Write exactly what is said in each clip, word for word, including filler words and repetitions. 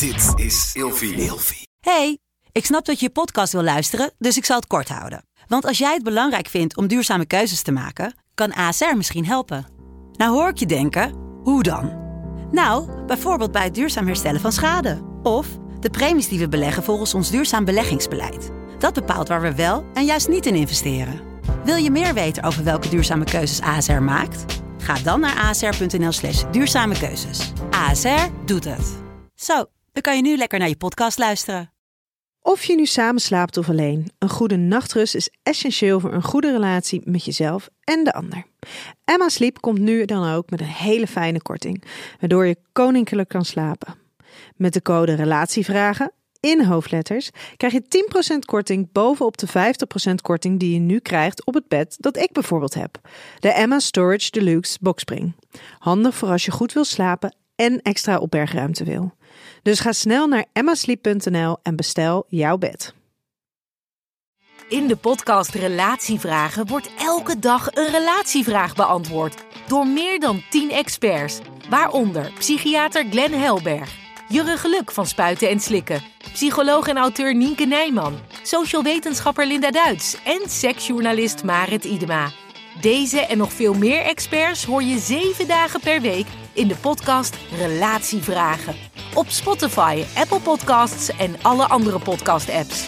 Dit is Ilfie. Hey, ik snap dat je je podcast wil luisteren, dus ik zal het kort houden. Want als jij het belangrijk vindt om duurzame keuzes te maken, kan A S R misschien helpen. Nou hoor ik je denken, hoe dan? Nou, bijvoorbeeld bij het duurzaam herstellen van schade. Of de premies die we beleggen volgens ons duurzaam beleggingsbeleid. Dat bepaalt waar we wel en juist niet in investeren. Wil je meer weten over welke duurzame keuzes A S R maakt? Ga dan naar asr.nl slash duurzame keuzes. A S R doet het. Zo, dan kan je nu lekker naar je podcast luisteren. Of je nu samen slaapt of alleen, een goede nachtrust is essentieel voor een goede relatie met jezelf en de ander. Emma Sleep komt nu dan ook met een hele fijne korting, waardoor je koninklijk kan slapen. Met de code RELATIEVRAGEN in hoofdletters krijg je tien procent korting bovenop de vijftig procent korting die je nu krijgt op het bed dat ik bijvoorbeeld heb. De Emma Storage Deluxe Boxspring. Handig voor als je goed wil slapen en extra opbergruimte wil. Dus ga snel naar emma sleep punt n l en bestel jouw bed. In de podcast Relatievragen wordt elke dag een relatievraag beantwoord door meer dan tien experts, waaronder psychiater Glenn Helberg, Jurre Geluk van Spuiten en Slikken, psycholoog en auteur Nienke Nijman, social wetenschapper Linda Duits en seksjournalist Marit Idema. Deze en nog veel meer experts hoor je zeven dagen per week in de podcast Relatievragen. Op Spotify, Apple Podcasts en alle andere podcast-apps.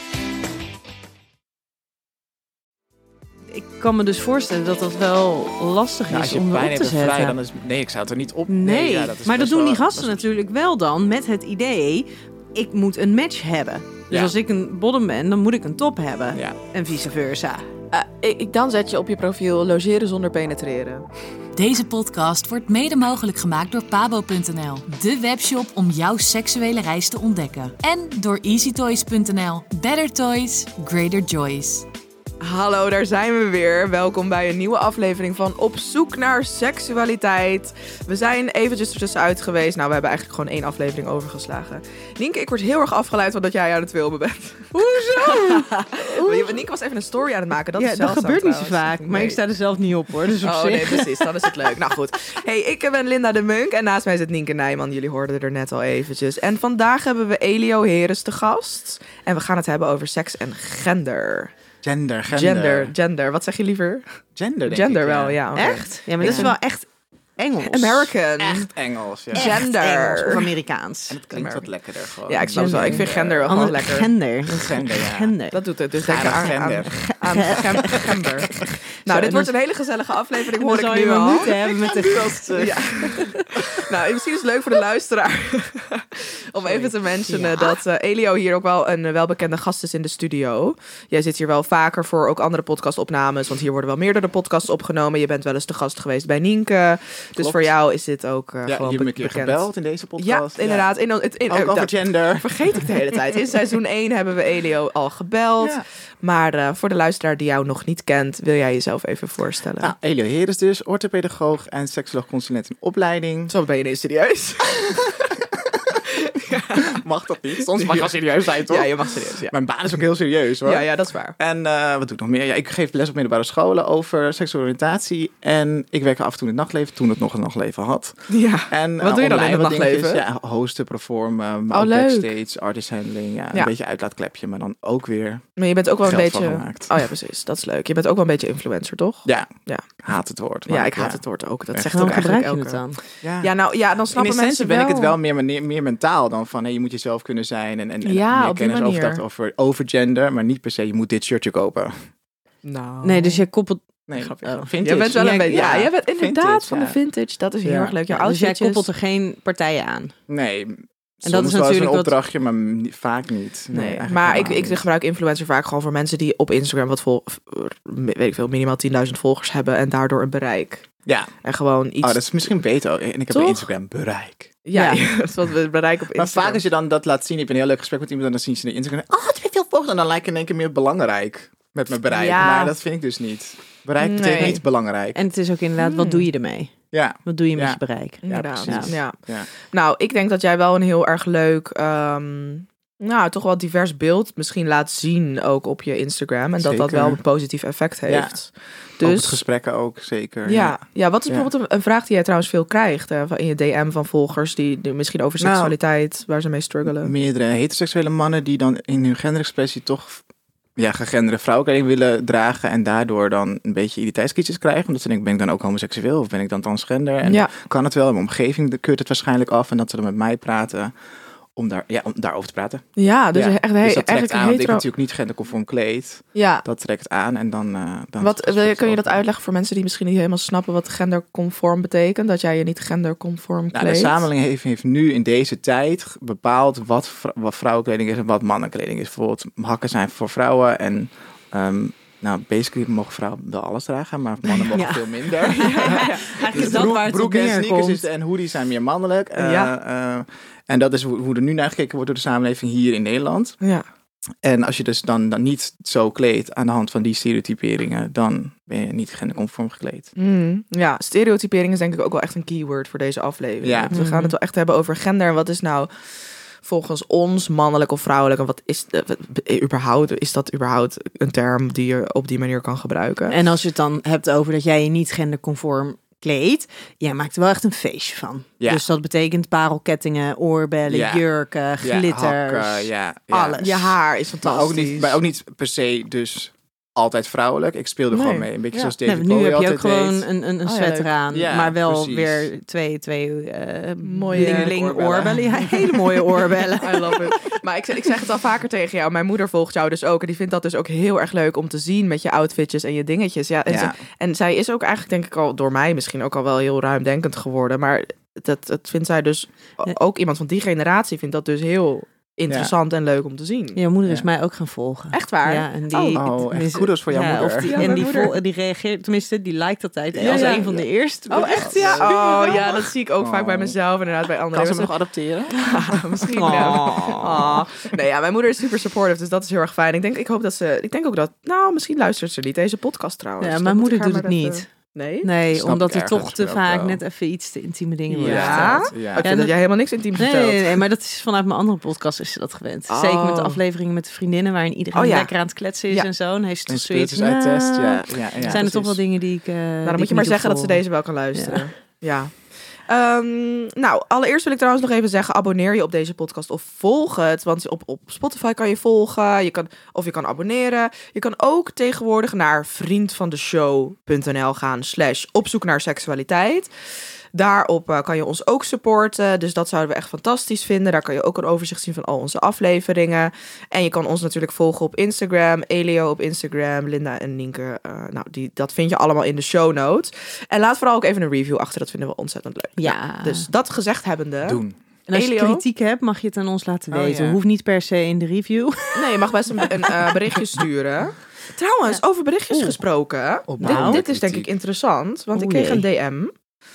Ik kan me dus voorstellen dat dat wel lastig Nou, is als je om pijn erop te hebt en zetten. vrij, dan is... Nee, ik zou het er niet op... Nee, ja, dat is maar dat best doen wel- die gasten dat is- natuurlijk wel dan met het idee, ik moet een match hebben. Dus Ja. als ik een bottom ben, dan moet ik een top hebben. Ja. En vice versa. Uh, ik, ik- dan zet je op je profiel logeren zonder penetreren. Deze podcast wordt mede mogelijk gemaakt door pabo punt n l, de webshop om jouw seksuele reis te ontdekken. En door easy toys punt n l. Better toys, greater joys. Hallo, daar zijn we weer. Welkom bij een nieuwe aflevering van Op zoek naar seksualiteit. We zijn eventjes ertussenuit geweest. Nou, we hebben eigenlijk gewoon één aflevering overgeslagen. Nienke, ik word heel erg afgeleid omdat jij aan het filmen bent. Hoezo? Nienke was even een story aan het maken. Dat ja, is dat zeldzaam gebeurt niet zo trouwens. vaak. Maar Nee. ik sta er zelf niet op hoor. Dus op Oh zich. nee, precies. Dan is het leuk. Nou goed. Hey, ik ben Linda de Munk en naast mij zit Nienke Nijman. Jullie hoorden er net al eventjes. En vandaag hebben we Elio Heres te gast. En we gaan het hebben over seks en gender. Gender, gender. Gender, gender. Wat zeg je liever? Gender, denk Gender ik, wel, ja. oké. Echt? Ja, maar dat is wel echt Engels. American. Echt Engels, ja. Echt Gender. Engels of Amerikaans. En het klinkt wat lekkerder gewoon. Ja, ik snap het wel. Ik vind gender wel gewoon Ander- lekker. Gender. Gender, ja. Gender. Dat doet het. Dus Gare denk aan, gender. aan, aan gem- gender. Nou, dit en wordt dan- een hele gezellige aflevering, hoor Dan ik zou je nu maar al. moeten hebben met de gasten. Ja. Nou, misschien is het leuk voor de luisteraar om even te mentionen Ja. dat uh, Elio hier ook wel een uh, welbekende gast is in de studio. Jij zit hier wel vaker voor ook andere podcastopnames, want hier worden wel meerdere podcasts opgenomen. Je bent wel eens te gast geweest bij Nienke. Dus Klopt. voor jou is dit ook uh, Ja, gewoon je be- hebt een keer bekend. gebeld in deze Ja, podcast. inderdaad. In, in, in, Ook uh, over dat gender. vergeet ik de hele tijd. In seizoen één hebben we Elio al gebeld. Ja. Maar uh, voor de luisteraar die jou nog niet kent, wil jij jezelf even voorstellen? Nou, Elio Heres dus, orthopedagoog en seksoloog-consulent in opleiding. Zo ben je ineens serieus. Mag dat niet? Soms mag je wel serieus zijn, toch? Ja, je mag serieus. Ja, Mijn baan is ook heel serieus, hoor. ja, ja dat is waar. En uh, wat doe ik nog meer? Ja, ik geef les op middelbare scholen over seksuele oriëntatie. En ik werk af en toe in het nachtleven, toen het nog een nachtleven had. Ja. En, Wat doe je dan in het wat dingetjes. nachtleven? Ja, hosten, performen, maar Oh, ook leuk. backstage, artist handling. Ja, een Ja. beetje uitlaatklepje, maar dan ook weer Maar je bent ook wel een geld van beetje... gemaakt. Oh ja, precies. Dat is leuk. Je bent ook wel een beetje influencer, toch? Ja, Ja. haat het woord. Ja, maar ik haat het woord ook. Dat Echt. zegt ook Waarom eigenlijk gebruik je elke... het dan? Ja. Ja, nou, ja, dan In snappen essentie mensen ben wel... ik het wel meer, meer, meer mentaal dan van, hey, je moet jezelf kunnen zijn en, en, en Ja, meer op die kennis over, manier. dat, over, over gender, maar niet per se, je moet dit shirtje kopen. Nou... Nee, dus je koppelt... Nee, Grapje. oh, vintage. Jij bent wel een Ja, beetje... Ja, ja, jij bent inderdaad vintage, van de ja. vintage. Dat is heel Ja. erg leuk. Jouw Dus jij outfitjes. koppelt er geen partijen aan. Nee, dat soms is wel eens natuurlijk een wat- opdrachtje, maar ni- vaak niet. Nee, eigenlijk maar ik, helemaal ik niet. gebruik influencer vaak gewoon voor mensen die op Instagram wat vol, weet ik veel, minimaal tienduizend volgers hebben en daardoor een bereik. Ja, En gewoon iets... oh, dat is misschien beter. En ik heb Toch? op Instagram bereik. Ja, Ja. dat is wat we bereiken op Maar Instagram. vaak als je dan dat laat zien, ik heb een heel leuk gesprek met iemand en dan zien ze in Instagram, oh, het heeft veel volgers. En dan lijkt in één keer meer belangrijk met mijn bereik. Ja. Maar dat vind ik dus niet. Bereik betekent Nee. niet belangrijk. En het is ook inderdaad, wat doe je ermee? Ja, Wat doe je met Ja. je bereik? Inderdaad, precies. ja. ja. Nou, ik denk dat jij wel een heel erg leuk... ehm, nou, toch wel divers beeld misschien laat zien ook op je Instagram. En dat Zeker. dat wel een positief effect heeft. Ja. Dus Ook het gesprekken ook, zeker. Ja, ja, wat is Ja. bijvoorbeeld een, een vraag die jij trouwens veel krijgt hè, in je D M van volgers die, die misschien over Nou, seksualiteit, waar ze mee struggelen? Meerdere heteroseksuele mannen die dan in hun genderexpressie toch ja, gegenderde vrouwenkleding willen dragen en daardoor dan een beetje identiteitskrisis krijgen. Omdat ze denken, ben ik dan ook homoseksueel of ben ik dan transgender? En Ja. kan het wel, in mijn omgeving keurt het waarschijnlijk af en dat ze dan met mij praten om, daar, ja, om daarover te praten. Ja, dus ja. echt he- dus dat trekt eigenlijk aan, een want ik hetero... natuurlijk niet genderconform kleed. Ja, Dat trekt aan en dan... Uh, dan wat, wil je, kun je dat over. uitleggen voor mensen die misschien niet helemaal snappen wat genderconform betekent? Dat jij je niet genderconform kleedt? Nou, de samenleving heeft, heeft nu in deze tijd bepaald wat, vrou- wat vrouwenkleding is en wat mannenkleding is. Bijvoorbeeld hakken zijn voor vrouwen en um, nou, basically mogen vrouwen wel alles dragen, maar mannen mogen Ja. veel minder. Eigenlijk is dat broek, waar het op broek en neerkomt. sneakers is, en hoodies zijn meer mannelijk. Uh, Ja. uh, en dat is hoe, hoe er nu naar gekeken wordt door de samenleving hier in Nederland. Ja. En als je dus dan, dan niet zo kleedt aan de hand van die stereotyperingen, dan ben je niet genderconform gekleed. Mm, ja, stereotypering is denk ik ook wel echt een keyword voor deze aflevering. Ja. Want we gaan het wel echt hebben over gender. En wat is nou volgens ons mannelijk of vrouwelijk? En wat is uh, wat, überhaupt, is dat überhaupt een term die je op die manier kan gebruiken? En als je het dan hebt over dat jij je niet genderconform kleedt, jij maakt er wel echt een feestje van. Ja. Dus dat betekent parelkettingen, oorbellen, Ja. jurken, glitters, Ja, hakken, ja, ja. alles. Je haar is Maar fantastisch. ook, niet, maar ook niet per se dus altijd vrouwelijk. Ik speelde Nee. gewoon mee. Een beetje Ja. zoals Nee, David nu Bowie heb je ook altijd gewoon deed. een, een, een Oh ja, sweater leuk. aan, Ja, maar wel precies. weer twee, twee uh, Mooie bling bling oorbellen. oorbellen. Ja, hele mooie oorbellen. I love it. Maar ik zeg, ik zeg het al vaker tegen jou. Mijn moeder volgt jou dus ook. En die vindt dat dus ook heel erg leuk om te zien met je outfitjes en je dingetjes. Ja, en, Ja. Ze, en zij is ook eigenlijk denk ik al door mij misschien ook al wel heel ruimdenkend geworden. Maar dat, dat vindt zij dus Ja. ook iemand van die generatie vindt dat dus heel interessant en leuk om te zien. Je moeder is Ja. mij ook gaan volgen. Echt waar? Ja, en die, Oh, oh, echt tenminste- kudos voor jouw ja, moeder. Of die, Ja, en mijn die, moeder. vol, die reageert, tenminste, die liked altijd Ja, als ja. een van de eerste. Oh, echt? Ja. Oh, ja, dat zie ik ook Oh. vaak bij mezelf. Inderdaad, bij anderen. Kan ze Dat hem nog adopteren? is- Misschien. Oh. Ja. Oh. Nee, ja, mijn moeder is super supportive, dus dat is heel erg fijn. Ik denk, ik hoop dat ze. Ik denk ook dat. Nou, misschien luistert ze niet deze podcast trouwens. Ja, Dan mijn moet ik moeder haar doet het maar niet. even- Nee? Nee, Snap omdat ik er toch ergens te wel vaak wel. net even iets te intieme dingen worden Ja? verteld. Ja. Ik vind Ja, dat jij helemaal niks intiems Nee, vertelt. nee, nee, maar dat is vanuit mijn andere podcast is ze dat gewend. Oh. Zeker met de afleveringen met de vriendinnen, waarin iedereen Oh ja. lekker aan het kletsen is Ja. en zo. En heeft ze toch En zoiets speeltjes uit test. nou, Ja, ja, ja, zijn er toch wel precies. dingen die ik uh, Nou, dan moet je maar zeggen dat ze deze wel kan luisteren. Ja. Um, nou, allereerst wil ik trouwens nog even zeggen, abonneer je op deze podcast of volg het. Want op, op Spotify kan je volgen, je kan, of je kan abonneren. Je kan ook tegenwoordig naar vriendvandeshow.nl gaan slash op zoek naar seksualiteit. Daarop uh, kan je ons ook supporten, dus dat zouden we echt fantastisch vinden. Daar kan je ook een overzicht zien van al onze afleveringen. En je kan ons natuurlijk volgen op Instagram, Elio op Instagram, Linda en Nienke. Uh, nou, die, dat vind je allemaal in de show notes. En laat vooral ook even een review achter, dat vinden we ontzettend leuk. Ja. Nou, dus dat gezegd hebbende... Doen. En als je Elio? kritiek hebt, mag je het aan ons laten Oh, weten. ja. Hoeft niet per se in de review. Nee, je mag best een, een uh, berichtje sturen. Trouwens, over berichtjes Oeh. gesproken. Op Dit, nou, dit is denk ik kritiek. interessant, want ik Oeh, kreeg een jee. D M.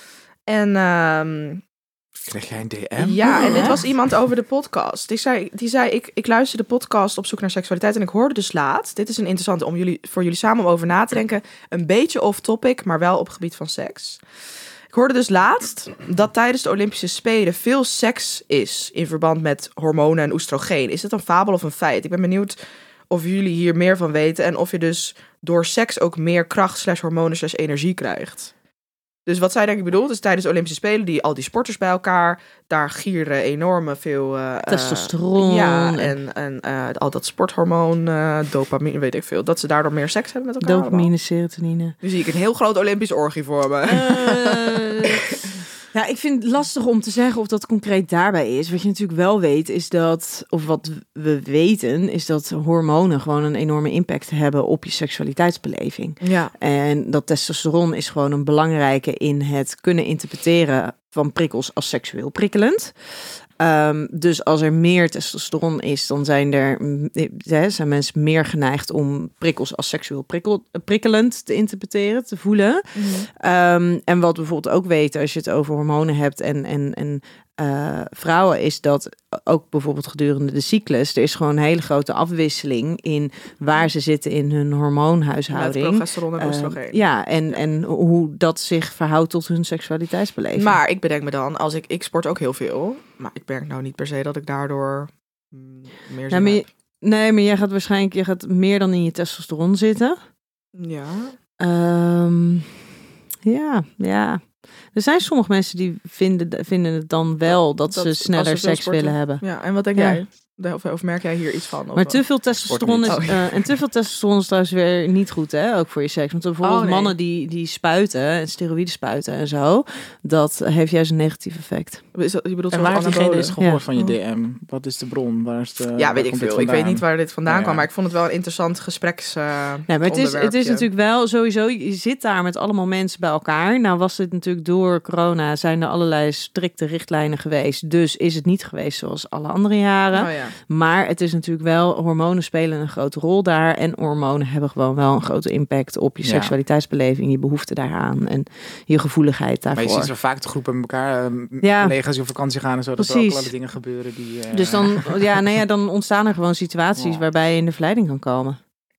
En um, Kreeg jij een D M? ja, en dit was Echt? iemand over de podcast. Die zei, die zei ik, ik luister de podcast op zoek naar seksualiteit en ik hoorde dus laatst. Dit is een interessante om jullie, voor jullie samen om over na te denken. Een beetje off topic, maar wel op het gebied van seks. Ik hoorde dus laatst dat tijdens de Olympische Spelen veel seks is in verband met hormonen en oestrogeen. Is dat een fabel of een feit? Ik ben benieuwd of jullie hier meer van weten en of je dus door seks ook meer kracht slash hormonen slash energie krijgt. Dus wat zij denk ik bedoelt, is tijdens de Olympische Spelen, die al die sporters bij elkaar, daar gieren enorme veel... Uh, Testosteron. Ja, en, en uh, al dat sporthormoon, uh, dopamine, weet ik veel. Dat ze daardoor meer seks hebben met elkaar. Dopamine, allemaal. serotonine. Nu zie ik een heel groot Olympisch orgie voor me. Eh, ja, ik vind het lastig om te zeggen of dat concreet daarbij is. Wat je natuurlijk wel weet is dat, of wat we weten, is dat hormonen gewoon een enorme impact hebben op je seksualiteitsbeleving. Ja. En dat testosteron is gewoon een belangrijke in het kunnen interpreteren van prikkels als seksueel prikkelend. Um, dus als er meer testosteron is, dan zijn er hè, zijn mensen meer geneigd om prikkels als seksueel prikkel, prikkelend te interpreteren, te voelen. Mm-hmm. Um, en wat we bijvoorbeeld ook weten als je het over hormonen hebt en, en, en uh, vrouwen, is dat ook bijvoorbeeld gedurende de cyclus, er is gewoon een hele grote afwisseling in waar ze zitten in hun hormoonhuishouding. Met progesteron en oestrogeen. Uh, ja, en, en hoe dat zich verhoudt tot hun seksualiteitsbeleving. Maar ik bedenk me dan, als ik, ik sport ook heel veel, maar ik merk nou niet per se dat ik daardoor mm, meer Nou, zin maar je- heb. Nee, maar jij gaat waarschijnlijk je gaat meer dan in je testosteron zitten. Ja. Ehm, ja, ja. Er zijn sommige mensen die vinden, vinden het dan wel dat, Dat- ze als sneller ze veel seks sporten. willen hebben. Ja, en wat denk Ja. jij? Of, of merk jij hier iets van? Of, Maar te veel testosteron is, Sport niet. eh, en te veel testosteron is trouwens weer niet goed, hè? Ook voor je seks. Want bijvoorbeeld Oh, nee. mannen die, die spuiten en steroïden spuiten en zo, dat heeft juist een negatief effect. Is dat, je bedoelt En zo waar heeft diegene anabolen? eens gehoord Ja. van je D M? Wat is de bron? Waar is de, Ja, waar weet ik komt dit veel. Ik weet vandaan? niet waar dit vandaan Nou ja. kwam, maar ik vond het wel een interessant gespreks. eh, Nee, maar het is, het is onderwerpje. natuurlijk wel sowieso, je zit daar met allemaal mensen bij elkaar. Nou was het natuurlijk door corona, zijn er allerlei strikte richtlijnen geweest. Dus is het niet geweest zoals alle andere jaren. Oh ja. Maar het is natuurlijk wel, hormonen spelen een grote rol daar. En hormonen hebben gewoon wel een grote impact op je Ja. seksualiteitsbeleving, je behoefte daaraan en je gevoeligheid Maar daarvoor. je ziet zo vaak de groepen met elkaar, uh, Ja. collega's die op vakantie gaan en zo. Dat er ook Precies. allerlei dingen gebeuren die... eh, Dus dan, ja, nee, ja, dan ontstaan er gewoon situaties Ja. waarbij je in de verleiding kan komen.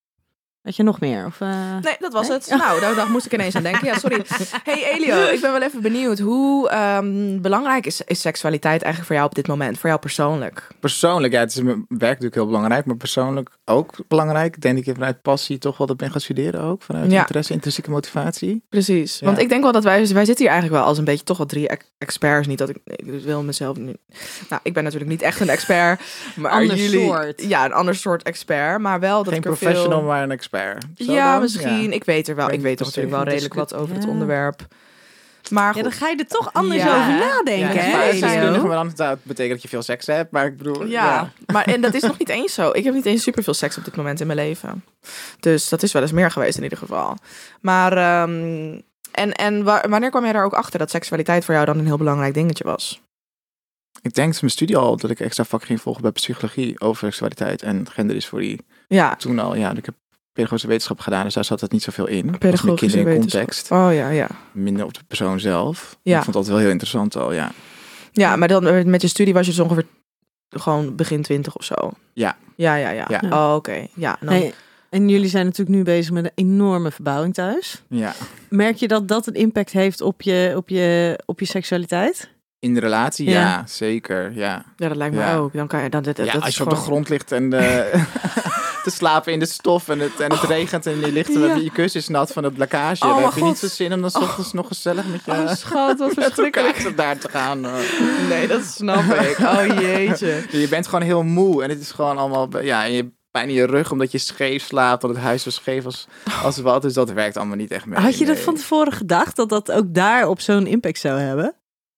Had je nog meer? Of, eh? Nee, dat was Nee? het. Nou, daar, daar moest ik ineens aan denken. Ja, sorry. Hey Elio, ik ben wel even benieuwd. Hoe ehm, belangrijk is, is seksualiteit eigenlijk voor jou op dit moment? Voor jou persoonlijk? Persoonlijk, ja, het is in mijn werk natuurlijk heel belangrijk, maar persoonlijk ook belangrijk. Ik denk dat ik vanuit passie toch wel dat ben gaan studeren ook. Vanuit Ja. interesse, intrinsieke motivatie. Precies. Ja. Want ik denk wel dat wij, wij zitten hier eigenlijk wel als een beetje toch wel drie ex- experts. Niet dat ik, ik wil mezelf niet. Nou, ik ben natuurlijk niet echt een expert. Maar Ander jullie, soort. Ja, een ander soort expert. Maar wel dat Geen ik er professional, veel... maar een expert. Zo Ja, dan? misschien. Ja. Ik weet er wel. Ik Ik weet weet toch natuurlijk wel het is- redelijk wat over het ja. onderwerp. Maar Ja, goed. dan ga je er toch anders Ja. over nadenken, Ja, hè? vaak zijn Elio? er nog, maar dan dat betekent dat je veel seks hebt. Maar ik bedoel, Ja, ja. maar en dat is nog niet eens zo. Ik heb niet eens superveel seks op dit moment in mijn leven. Dus dat is wel eens meer geweest in ieder geval. Maar, ehm, en, en wa- wanneer kwam jij daar ook achter dat seksualiteit voor jou dan een heel belangrijk dingetje was? Ik denk sinds mijn studie al dat ik extra vak ging volgen bij psychologie over seksualiteit en genderdysforie. Ja, Toen al, ja, ik heb pedagogische wetenschap gedaan, dus daar zat het niet zoveel in. Het was meer pedagogische kinderen in wetenschap. context, Oh ja, ja. minder op de persoon zelf. Ja. Ik vond dat wel heel interessant al, ja. Ja, maar dan eh, met je studie was je dus ongeveer gewoon begin twintig of zo. Ja. Ja, ja, ja. Ja. Oh, oké. Ja, dan... Hey, en jullie zijn natuurlijk nu bezig met een enorme verbouwing thuis. Ja. Merk je dat dat een impact heeft op je, op je, op je seksualiteit? In de relatie, ja, Ja. zeker, ja. ja, dat lijkt me Ja. ook. Dan kan je dan dat, ja, dat als is je op de gewoon- grond ligt en eh, te slapen in de stof en het, en het regent en je ligt er, Ja. je kus is nat van het lekkage. Oh, dan heb mijn je niet God. zo zin om dan 's ochtends nog gezellig met je... Oh, schat, wat verschrikkelijk. Met elkaar daar te gaan. eh. Nee, dat snap ik. Oh jeetje. Je bent gewoon heel moe en het is gewoon allemaal, ja, en je hebt pijn in je rug omdat je scheef slaapt, dat het huis zo scheef als, als wat, dus dat werkt allemaal niet echt mee. Had je dat nee. van tevoren gedacht, dat dat ook daar op zo'n impact zou hebben?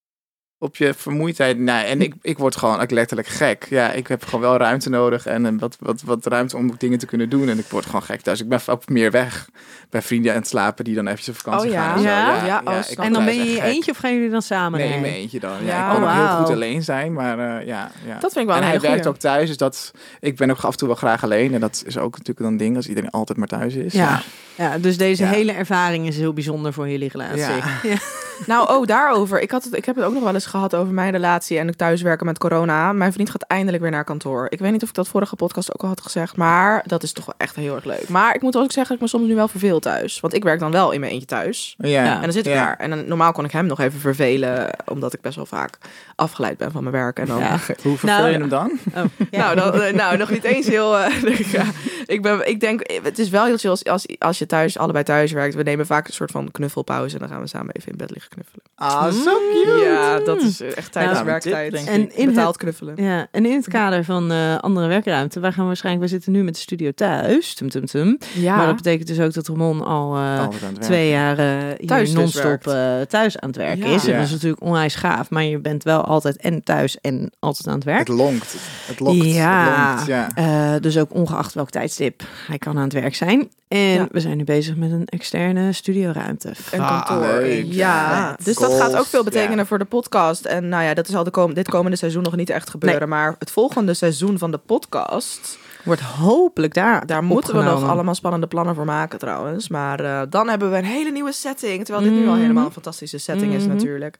Op je vermoeidheid, nee, en ik, ik word gewoon ook letterlijk gek. Ja, ik heb gewoon wel ruimte nodig en eh, wat, wat, wat ruimte om dingen te kunnen doen en ik word gewoon gek thuis. Ik ben ook meer weg bij vrienden aan het slapen die dan eventjes op vakantie Oh ja? gaan. En, zo. Ja? Ja, oh, ik snap word En dan ben thuis je in echt je gek. eentje of gaan jullie dan samen? Nee, in mijn eentje dan. Ja, Ja, ik kan ook heel wauw. goed alleen zijn, maar uh, ja, ja. Dat vind ik wel en een hij hele werkt goeie. ook thuis, dus dat, ik ben ook af en toe wel graag alleen. En dat is ook natuurlijk dan een ding, als iedereen altijd maar thuis is. Ja. Ja, dus deze Ja. hele ervaring is heel bijzonder voor jullie relatie. Ja. Ja. Nou, oh, daarover. Ik, had het, ik heb het ook nog wel eens gehad over mijn relatie en het thuiswerken met corona. Mijn vriend gaat eindelijk weer naar kantoor. Ik weet niet of ik dat vorige podcast ook al had gezegd, maar dat is toch wel echt heel erg leuk. Maar ik moet ook zeggen dat ik me soms nu wel verveel thuis. Want ik werk dan wel in mijn eentje thuis. Ja. En dan zit ik Ja. daar. En dan, normaal kon ik hem nog even vervelen, omdat ik best wel vaak afgeleid ben van mijn werk. En dan... Ja. Hoe verveel Nou, je hem dan? Oh, ja. Nou, dan, eh, nou, nog niet eens heel... eh, ja, ik, ben, ik denk, het is wel heel chill als, als, als je thuis, allebei thuis werkt. We nemen vaak een soort van knuffelpauze en dan gaan we samen even in bed liggen knuffelen. Ah, zo cute. Ja, dat is eh, echt tijdens Nou, werktijd. tip, denk En in Betaald het, knuffelen. ja, en in het kader van eh, andere werkruimte, wij gaan waarschijnlijk, we zitten nu met de studio thuis, tum, tum, tum. Ja. Maar dat betekent dus ook dat Ramon al eh, Altijd aan het twee jaar eh, hier Thuis dus non-stop werkt. eh, thuis aan het werken Ja. is. En Ja. dat is natuurlijk onwijs gaaf, maar je bent wel altijd en thuis en altijd aan het werk. Het lonkt. Het lokt. Ja. Het lonkt, ja. Eh, dus ook ongeacht welk tijdstip hij kan aan het werk zijn. En Ja. we zijn nu bezig met een externe studioruimte. Een Ah, kantoor. leuk. Ja, Vet. dus dat gaat ook Goals, veel betekenen ja. voor de podcast. En nou ja, dat is al de kom- dit komende seizoen nog niet echt gebeuren. Maar het volgende seizoen van de podcast, Wordt hopelijk daar daar moeten we nog opgenomen. allemaal spannende plannen voor maken trouwens. Maar eh, dan hebben we een hele nieuwe setting. Terwijl dit nu al Mhm. helemaal een fantastische setting is Mhm. natuurlijk.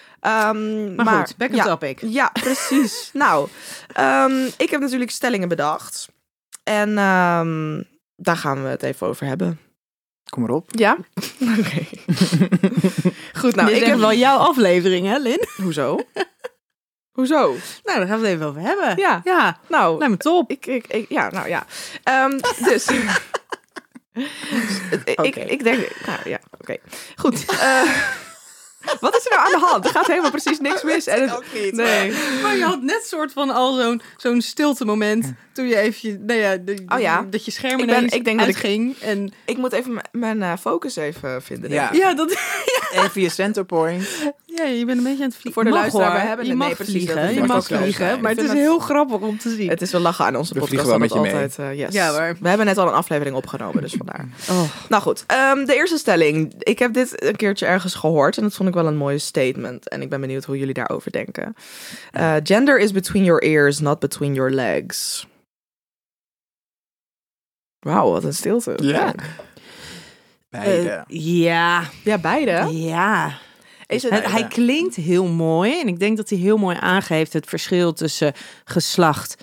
Ehm, Maar, goed, back on ja, topic. Ja, precies. nou, ehm, ik heb natuurlijk stellingen bedacht. En ehm, daar gaan we het even over hebben. Kom maar op. Ja? Oké. Goed, nou, Dit ik is heb... echt wel jouw aflevering, hè, Lin? Hoezo? Hoezo? Nou, daar gaan we het even over hebben. Ja. Ja, Nou, lijkt me top. ik, ik, ik, ja, nou ja. Um, dus... ik, Oké. ik, ik denk... Nou ja, oké. Okay. Goed. Uh, wat is er nou aan de hand? Er gaat helemaal precies niks mis. En het, ook niet. Nee. Maar je had net soort van al zo'n, zo'n stilte moment toen je even, nou ja, de, Oh ja. dat je scherm Ik ben- ineens ik denk dat ik- uitging. En Ik moet even m- mijn uh, focus even vinden. denk Ja. ik. ja, dat, Even je centerpoint. ja, je bent een beetje aan het vliegen. Voor de Mag, luisteraar, hoor. we hebben je het- mag nee, precies, dat vliegen. is Je wat mag ook wel vliegen, zijn. maar Ik het is vind heel grappig om te zien. Het is wel lachen aan onze We podcast. vliegen wel dat met je het altijd, uh, yes. Ja, maar- We hebben net al een aflevering opgenomen, dus vandaar. Oh. Nou goed, um, de eerste stelling. Ik heb dit een keertje ergens gehoord en dat vond ik wel een mooie statement. En ik ben benieuwd hoe jullie daarover denken. Uh, gender is between your ears, not between your legs. Wauw, wat een stilte. Ja. Beide. Eh, ja, Ja, beide. ja. Is het, Het- hij klinkt heel mooi en ik denk dat hij heel mooi aangeeft het verschil tussen geslacht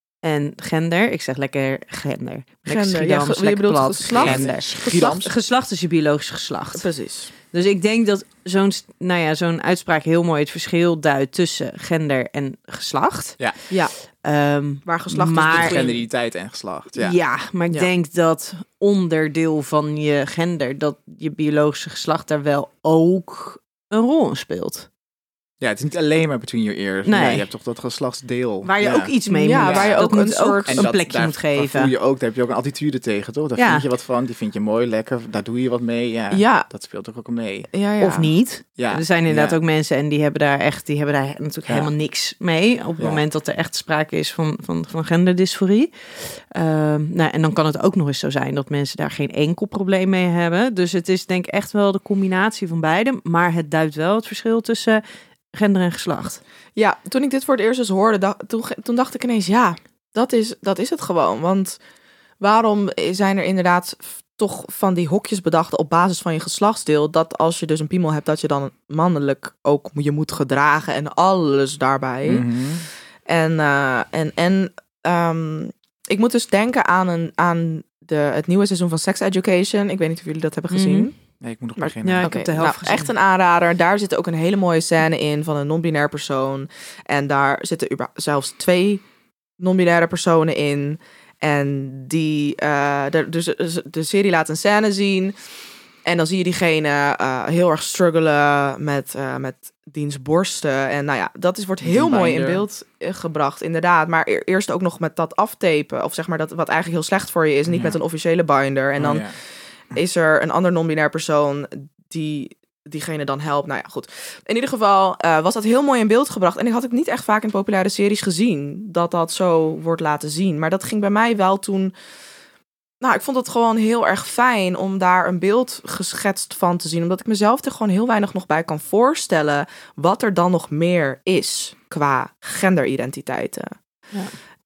en gender. Ik zeg lekker gender. Lekker Gender, ja, Schiedams, ge- je lekker bedoelt plat. geslacht? Gender. Schiedams. Geslacht is je biologisch geslacht. Precies. Dus ik denk dat zo'n, nou ja, zo'n uitspraak heel mooi het verschil duidt tussen gender en geslacht. Ja, Ehm, waar geslacht Maar- is between- Genderidentiteit en geslacht. Ja. ja. maar ik Ja. denk dat onderdeel van je gender, dat je biologische geslacht daar wel ook een rol in speelt. Ja, het is niet alleen maar between your ears. Nee. Ja, je hebt toch dat geslachtsdeel. Waar je ja. ook iets mee Ja, moet. waar je dat ook een moet soort- En een dat- plekje daar- moet daar geven. voel je ook, daar heb je ook een attitude tegen, toch? Daar Ja. vind je wat van, die vind je mooi, lekker, daar doe je wat mee. Ja, Ja. dat speelt toch ook mee. Ja, ja. Of niet. Ja. Er zijn inderdaad Ja. ook mensen en die hebben daar echt, die hebben daar natuurlijk Ja. helemaal niks mee. Op het Ja. moment dat er echt sprake is van, van, van genderdysforie. Ehm, nou, en dan kan het ook nog eens zo zijn dat mensen daar geen enkel probleem mee hebben. Dus het is denk ik echt wel de combinatie van beide. Maar het duidt wel het verschil tussen gender en geslacht. Ja, toen ik dit voor het eerst eens hoorde, da- toen, toen dacht ik ineens, ja, dat is, dat is het gewoon. Want waarom zijn er inderdaad f- toch van die hokjes bedacht op basis van je geslachtsdeel, dat als je dus een piemel hebt, dat je dan mannelijk ook je moet gedragen en alles daarbij. Mhm. En, eh, en, en ehm, ik moet dus denken aan, een, aan de, het nieuwe seizoen van Sex Education. Ik weet niet of jullie dat hebben gezien. Mhm. Nee, ik moet nog Maar- beginnen. Ja, ik Oké, heb de helft nou, gezien. echt een aanrader. Daar zit ook een hele mooie scène in van een non-binair persoon. En daar zitten uba- zelfs twee non-binaire personen in. En die, eh, de, dus de, de serie laat een scène zien. En dan zie je diegene eh, heel erg struggelen met, eh, met diens borsten. En nou ja, dat is, wordt Met heel een mooi in binder. beeld eh, gebracht, inderdaad. Maar e- eerst ook nog met dat aftapen. Of zeg maar dat wat eigenlijk heel slecht voor je is. Niet Ja. met een officiële binder. En Oh, dan ja. is er een ander non-binair persoon die diegene dan helpt. Nou ja, goed. In ieder geval eh, was dat heel mooi in beeld gebracht. En ik had het niet echt vaak in populaire series gezien, dat dat zo wordt laten zien. Maar dat ging bij mij wel toen... Nou, ik vond het gewoon heel erg fijn om daar een beeld geschetst van te zien. Omdat ik mezelf er gewoon heel weinig nog bij kan voorstellen wat er dan nog meer is qua genderidentiteiten. Ja.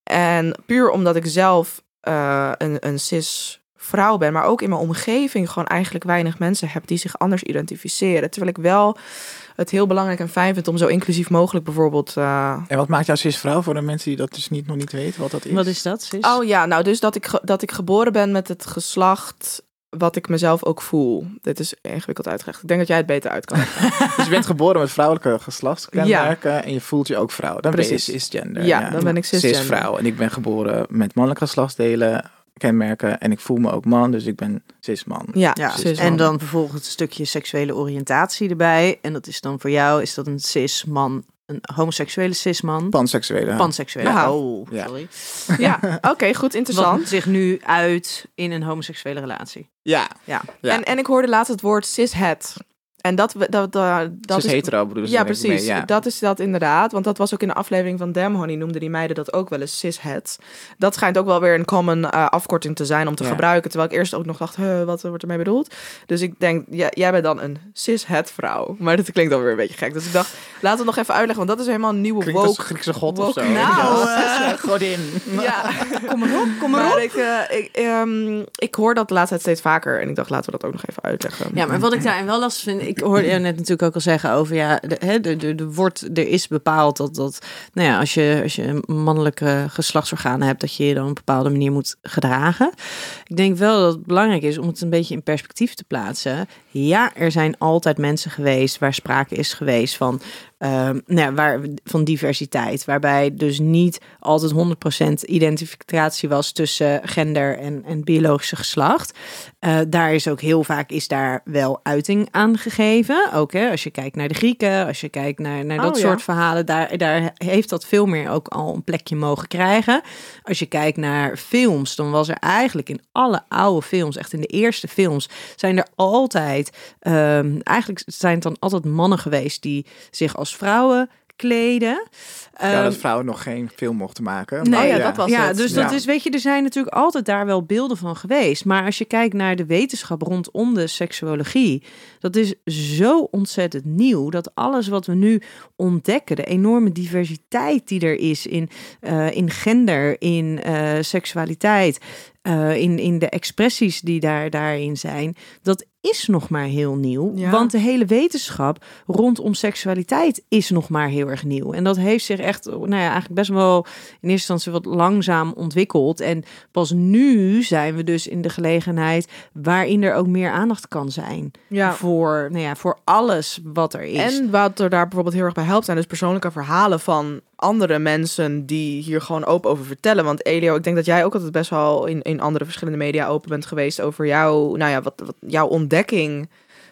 En puur omdat ik zelf eh, een, een cis vrouw ben, maar ook in mijn omgeving gewoon eigenlijk weinig mensen heb die zich anders identificeren. Terwijl ik wel het heel belangrijk en fijn vind om zo inclusief mogelijk bijvoorbeeld... eh, En wat maakt jou cis-vrouw voor de mensen die dat dus niet, nog niet weten wat dat is? Wat is dat, sis? Oh ja, nou dus dat ik, ge- dat ik geboren ben met het geslacht wat ik mezelf ook voel. Dit is ingewikkeld uitgelegd. Ik denk dat jij het beter uit kan leggen. Dus je bent geboren met vrouwelijke geslachtskenmerken en je voelt je ook vrouw. Dan Precies. ben je cisgender. Ja, dan ben ik cisgender. Cis-vrouw. En ik ben geboren met mannelijke geslachtsdelen, kenmerken. En ik voel me ook man, dus ik ben cisman. Ja, Ja, cis en man. dan vervolgens een stukje seksuele oriëntatie erbij. En dat is dan voor jou, is dat een cis-man, een homoseksuele cis-man? Panseksuele. Panseksuele. Ja. Oh, Ja. sorry. Ja, oké, goed, interessant. Wat zich nu uit in een homoseksuele relatie. Ja. Ja. Ja. En, en ik hoorde laatst het woord cishet. En dat, we- dat, dat, dat Cis is... hetero bedoelen ze Ja, denk ik precies. mee, ja. Dat is dat inderdaad. Want dat was ook in de aflevering van Damn Honey, noemden die meiden dat ook wel eens cishet. Dat schijnt ook wel weer een common eh, afkorting te zijn om te Ja. gebruiken. Terwijl ik eerst ook nog dacht, huh, wat wordt ermee bedoeld? Dus ik denk, ja, jij bent dan een cishet vrouw. Maar dat klinkt dan weer een beetje gek. Dus ik dacht, laten we het nog even uitleggen, want dat is helemaal een nieuwe Klinkt als woke. een Griekse god of woke- zo. Nou, Ja. godin. Ja, Kom maar op, kom maar maar op. ik, eh, ik, ehm, ik hoor dat de laatste tijd steeds vaker. En ik dacht, laten we dat ook nog even uitleggen. Ja, maar wat ik daarin wel lastig vind, ik hoorde je net natuurlijk ook al zeggen over ja, de, hè, de, de, de wordt, er is bepaald dat dat, nou ja, als je als je mannelijke geslachtsorganen hebt, dat je je dan op een bepaalde manier moet gedragen. Ik denk wel dat het belangrijk is om het een beetje in perspectief te plaatsen. Ja, er zijn altijd mensen geweest waar sprake is geweest van, uh, nou ja, waar, van diversiteit, waarbij dus niet altijd honderd procent identificatie was tussen gender en, en biologische geslacht. Uh, daar is ook heel vaak is daar wel uiting aan gegeven. Ook hè, als je kijkt naar de Grieken, als je kijkt naar, naar dat oh, ja. soort verhalen, daar, daar heeft dat veel meer ook al een plekje mogen krijgen. Als je kijkt naar films, dan was er eigenlijk in alle oude films, echt in de eerste films, zijn er altijd, um, eigenlijk zijn het dan altijd mannen geweest die zich als vrouwen kleden. Ja, Um, dat vrouwen nog geen film mochten maken. Nee, Oh ja, ja, dat was ja, het. dus dat Ja. is, weet je, er zijn natuurlijk altijd daar wel beelden van geweest. Maar als je kijkt naar de wetenschap rondom de seksuologie, dat is zo ontzettend nieuw, dat alles wat we nu ontdekken, de enorme diversiteit die er is in, uh, in gender, in uh, seksualiteit, uh, in, in de expressies die daar, daarin zijn, dat is nog maar heel nieuw. Ja. Want de hele wetenschap rondom seksualiteit is nog maar heel erg nieuw. En dat heeft zich echt, nou ja, eigenlijk best wel in eerste instantie wat langzaam ontwikkeld. En pas nu zijn we dus in de gelegenheid waarin er ook meer aandacht kan zijn. Ja. Voor, nou ja, voor alles wat er is. En wat er daar bijvoorbeeld heel erg bij helpt, zijn dus persoonlijke verhalen van andere mensen die hier gewoon open over vertellen. Want Elio, ik denk dat jij ook altijd best wel in, in andere verschillende media open bent geweest over jouw, nou ja, wat, wat jouw ontdekking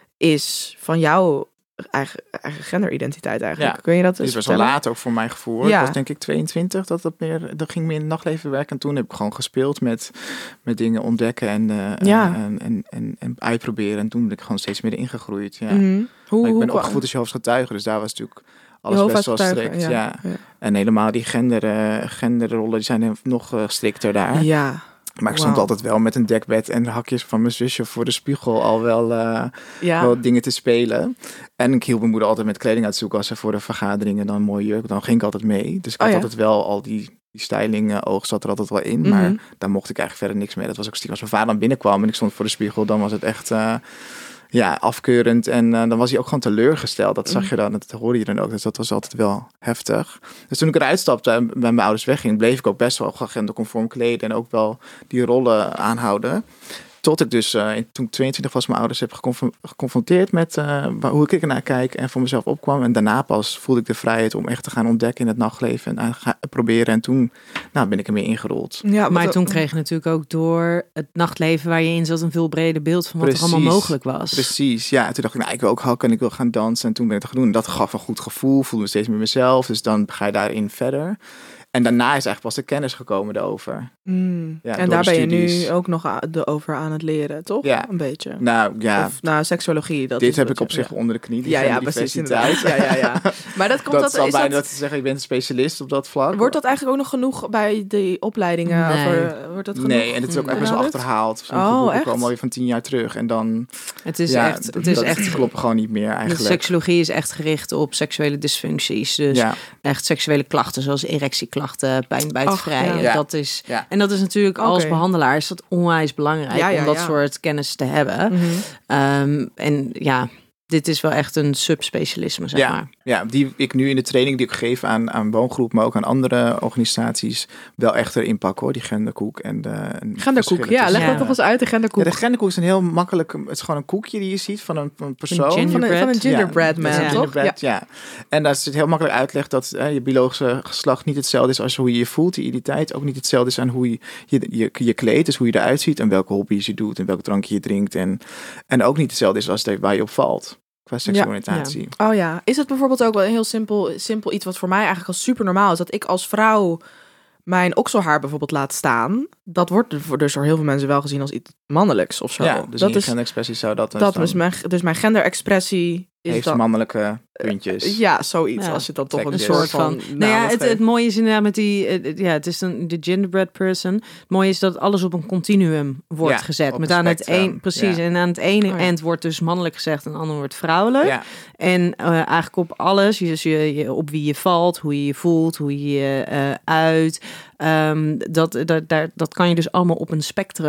is van jouw eigen, eigen genderidentiteit eigenlijk. Ja. Kun je dat Dit eens was wel vertellen? laat ook voor mijn gevoel. Ja. Ik was denk ik tweeëntwintig, dat dat meer, dat ging meer in het nachtleven werken. En toen heb ik gewoon gespeeld met, met dingen ontdekken en, uh, Ja. en, en, en, en uitproberen. En toen ben ik gewoon steeds meer ingegroeid. Ja. Mhm. Hoe, Maar ik hoe ben kwam- opgevoed als Jehovah's getuige, dus daar was natuurlijk alles Jehovah's best wel getuigen, strikt. ja. Ja. Ja. En helemaal die gender, uh, genderrollen, die zijn nog uh, strikter daar. Ja. Maar ik stond Wauw. altijd wel met een dekbed en de hakjes van mijn zusje voor de spiegel al wel, uh, Ja. wel dingen te spelen. En ik hielp mijn moeder altijd met kleding uitzoeken als ze voor de vergaderingen dan een mooie jurk. Dan ging ik altijd mee. Dus ik Oh, had ja? altijd wel al die, die styling uh, oog zat er altijd wel in. Mhm. Maar daar mocht ik eigenlijk verder niks mee. Dat was ook stiekem als mijn vader dan binnenkwam en ik stond voor de spiegel. Dan was het echt uh, ja, afkeurend. En uh, dan was hij ook gewoon teleurgesteld. Dat zag je dan, dat hoorde je dan ook. Dus dat was altijd wel heftig. Dus toen ik eruit stapte en bij mijn ouders wegging, bleef ik ook best wel genderconform kleden. En ook wel die rollen aanhouden. Tot ik dus, uh, toen ik tweeëntwintig was, mijn ouders heb geconf- geconfronteerd met uh, hoe ik ernaar kijk en voor mezelf opkwam. En daarna pas voelde ik de vrijheid om echt te gaan ontdekken in het nachtleven en uh, gaan proberen. En toen nou, ben ik ermee ingerold. Ja, Maar wat- toen kreeg je natuurlijk ook door het nachtleven waar je in zat een veel breder beeld van wat er Precies. allemaal mogelijk was. Precies, ja. En toen dacht ik, nou, ik wil ook hakken en ik wil gaan dansen. En toen ben ik het gaan doen. En dat gaf een goed gevoel, voelde me steeds meer mezelf. Dus dan ga je daarin verder. En daarna is eigenlijk pas de kennis gekomen daarover. Mm. Ja, en door daar de ben je nu studies. ook nog a- de over aan het leren, toch? Ja. Een beetje. Nou ja, Of nou, seksuologie. Dat dit is heb wat ik op je- zich ja. onder de knie. Die Ja, ja, precies. genderdiversiteit. Inderdaad. Ja, ja, ja. Maar dat komt dat dat, is al is bijna dat, dat te zeggen, je bent een specialist op dat vlak. wordt dat eigenlijk ook nog genoeg bij die opleidingen? Nee. Over, wordt dat genoeg? Nee, en het is ook echt best wel benaderd? achterhaald. Sommige Oh, boeken echt? komen alweer van tien jaar terug. En dan, Het is ja, echt, dat, het is dat echt klopt gewoon niet meer de eigenlijk. seksologie is echt gericht op seksuele dysfuncties. Dus Ja, echt seksuele klachten zoals erectieklachten, pijn bij het Ach, vrijen. ja. Dat is, ja. en dat is natuurlijk als Oké. behandelaar is dat onwijs belangrijk Ja, ja, om dat ja. soort kennis te hebben. Mhm. Um, en ja, dit is wel echt een subspecialisme, zeg Ja. maar. Ja, die ik nu in de training die ik geef aan, aan woongroep, maar ook aan andere organisaties, wel echt erin pak hoor, die genderkoek. En de, en Genderkoek, verschillen ja, leg tussen- dat toch eens uit, de genderkoek. Ja, de genderkoek is een heel makkelijk, het is gewoon een koekje die je ziet van een, van een persoon. ginger- van, een, van een gingerbread Ja, man, dat is een toch? gingerbread, ja. En daar zit heel makkelijk uitleg dat hè, je biologische geslacht niet hetzelfde is als hoe je je voelt. Je identiteit ook niet hetzelfde is aan hoe je je, je, je kleedt, dus hoe je eruit ziet en welke hobby's je doet en welke drankje je drinkt. En, en ook niet hetzelfde is als het waar je op valt qua seksualiteit. Oh ja, is het bijvoorbeeld ook wel een heel simpel, simpel iets wat voor mij eigenlijk al super normaal is, dat ik als vrouw mijn okselhaar bijvoorbeeld laat staan? Dat wordt voor- dus door heel veel mensen wel gezien als iets mannelijks of zo. Ja, dus dat in je is genderexpressie zou dat, dat dan, is mijn, dus mijn genderexpressie is heeft dan, mannelijke puntjes. ja, zoiets. Ja. Als je dan toch een Een soort soort van, van. Nou ja, naam het, geeft. het mooie is inderdaad met die. eh, Ja, het is dan de genderbread person. Het mooie is dat alles op een continuum wordt Ja, gezet. op Met een aan het spectrum, een, precies. ja. En aan het ene Oh ja. eind wordt dus mannelijk gezegd en aan het andere wordt vrouwelijk. Ja, En uh, eigenlijk op alles, dus je, je, op wie je valt, hoe je je voelt, hoe je je uh, uit. Um, dat, dat, daar, dat kan je dus allemaal op een spectrum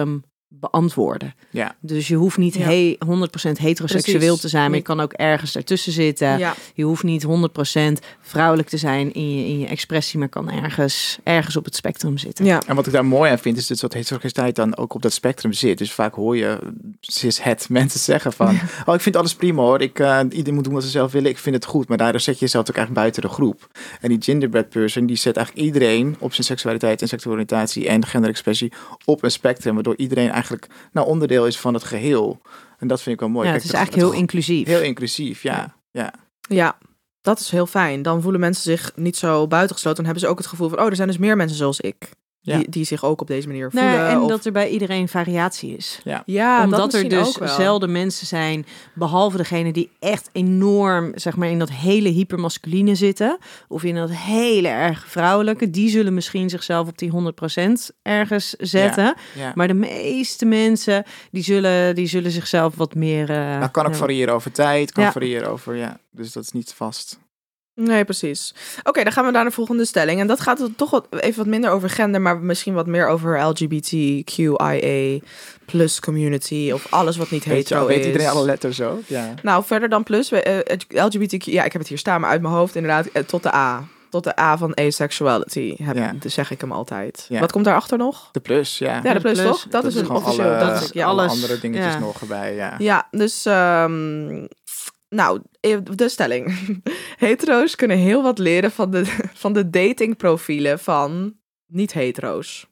beantwoorden. Ja. Dus je hoeft niet Ja. he- honderd procent heteroseksueel Precies. te zijn, maar je kan ook ergens ertussen zitten. Ja. Je hoeft niet honderd procent vrouwelijk te zijn in je, in je expressie, maar kan ergens, ergens op het spectrum zitten. Ja. En wat ik daar mooi aan vind, is dus dat heteroseksualiteit dan ook op dat spectrum zit. Dus vaak hoor je cis-het mensen zeggen van, oh, ik vind alles prima hoor. Ik, uh, iedereen moet doen wat ze zelf willen. Ik vind het goed. Maar daardoor zet je jezelf ook eigenlijk buiten de groep. En die genderbread person, die zet eigenlijk iedereen op zijn seksualiteit en seksuele oriëntatie en genderexpressie op een spectrum, waardoor iedereen eigenlijk nou onderdeel is van het geheel. En dat vind ik wel mooi. Ja, Kijk, het is dat- eigenlijk heel dat- inclusief. heel inclusief, ja. ja. Ja, dat is heel fijn. Dan voelen mensen zich niet zo buitengesloten. Dan hebben ze ook het gevoel van, oh, er zijn dus meer mensen zoals ik. Ja. Die, die zich ook op deze manier Nee, voelen. en of- dat er bij iedereen variatie is. ja, Omdat dat er misschien dus ook wel. zelden mensen zijn, behalve degene die echt enorm, zeg maar, in dat hele hypermasculine zitten, of in dat hele erg vrouwelijke, die zullen misschien zichzelf op die honderd procent ergens zetten. ja. Maar de meeste mensen, die zullen, die zullen zichzelf wat meer... Uh, Dat kan ook ja, variëren over tijd, kan Ja. variëren over, ja. Dus dat is niet vast. Nee, precies. Oké, dan gaan we naar de volgende stelling. En dat gaat er toch wat, even wat minder over gender, maar misschien wat meer over L G B T Q I A plus community of alles wat niet Weet, je, hetero weet is. iedereen alle letters ook? Ja. Nou, verder dan plus, we- eh, L G B T Q, ja, ik heb het hier staan, maar uit mijn hoofd inderdaad, eh, tot de A. Tot de A van asexuality, heb, Ja. dus zeg ik hem altijd. Ja. Wat komt daarachter nog? De plus, ja. Ja, de plus, plus. toch? Dat, is een gewoon officieel. alle, dat is, ja, alle alles. andere dingetjes Ja. nog erbij, ja. Ja, dus ehm, nou, de stelling. Hetero's kunnen heel wat leren van de, van de datingprofielen van niet-hetero's.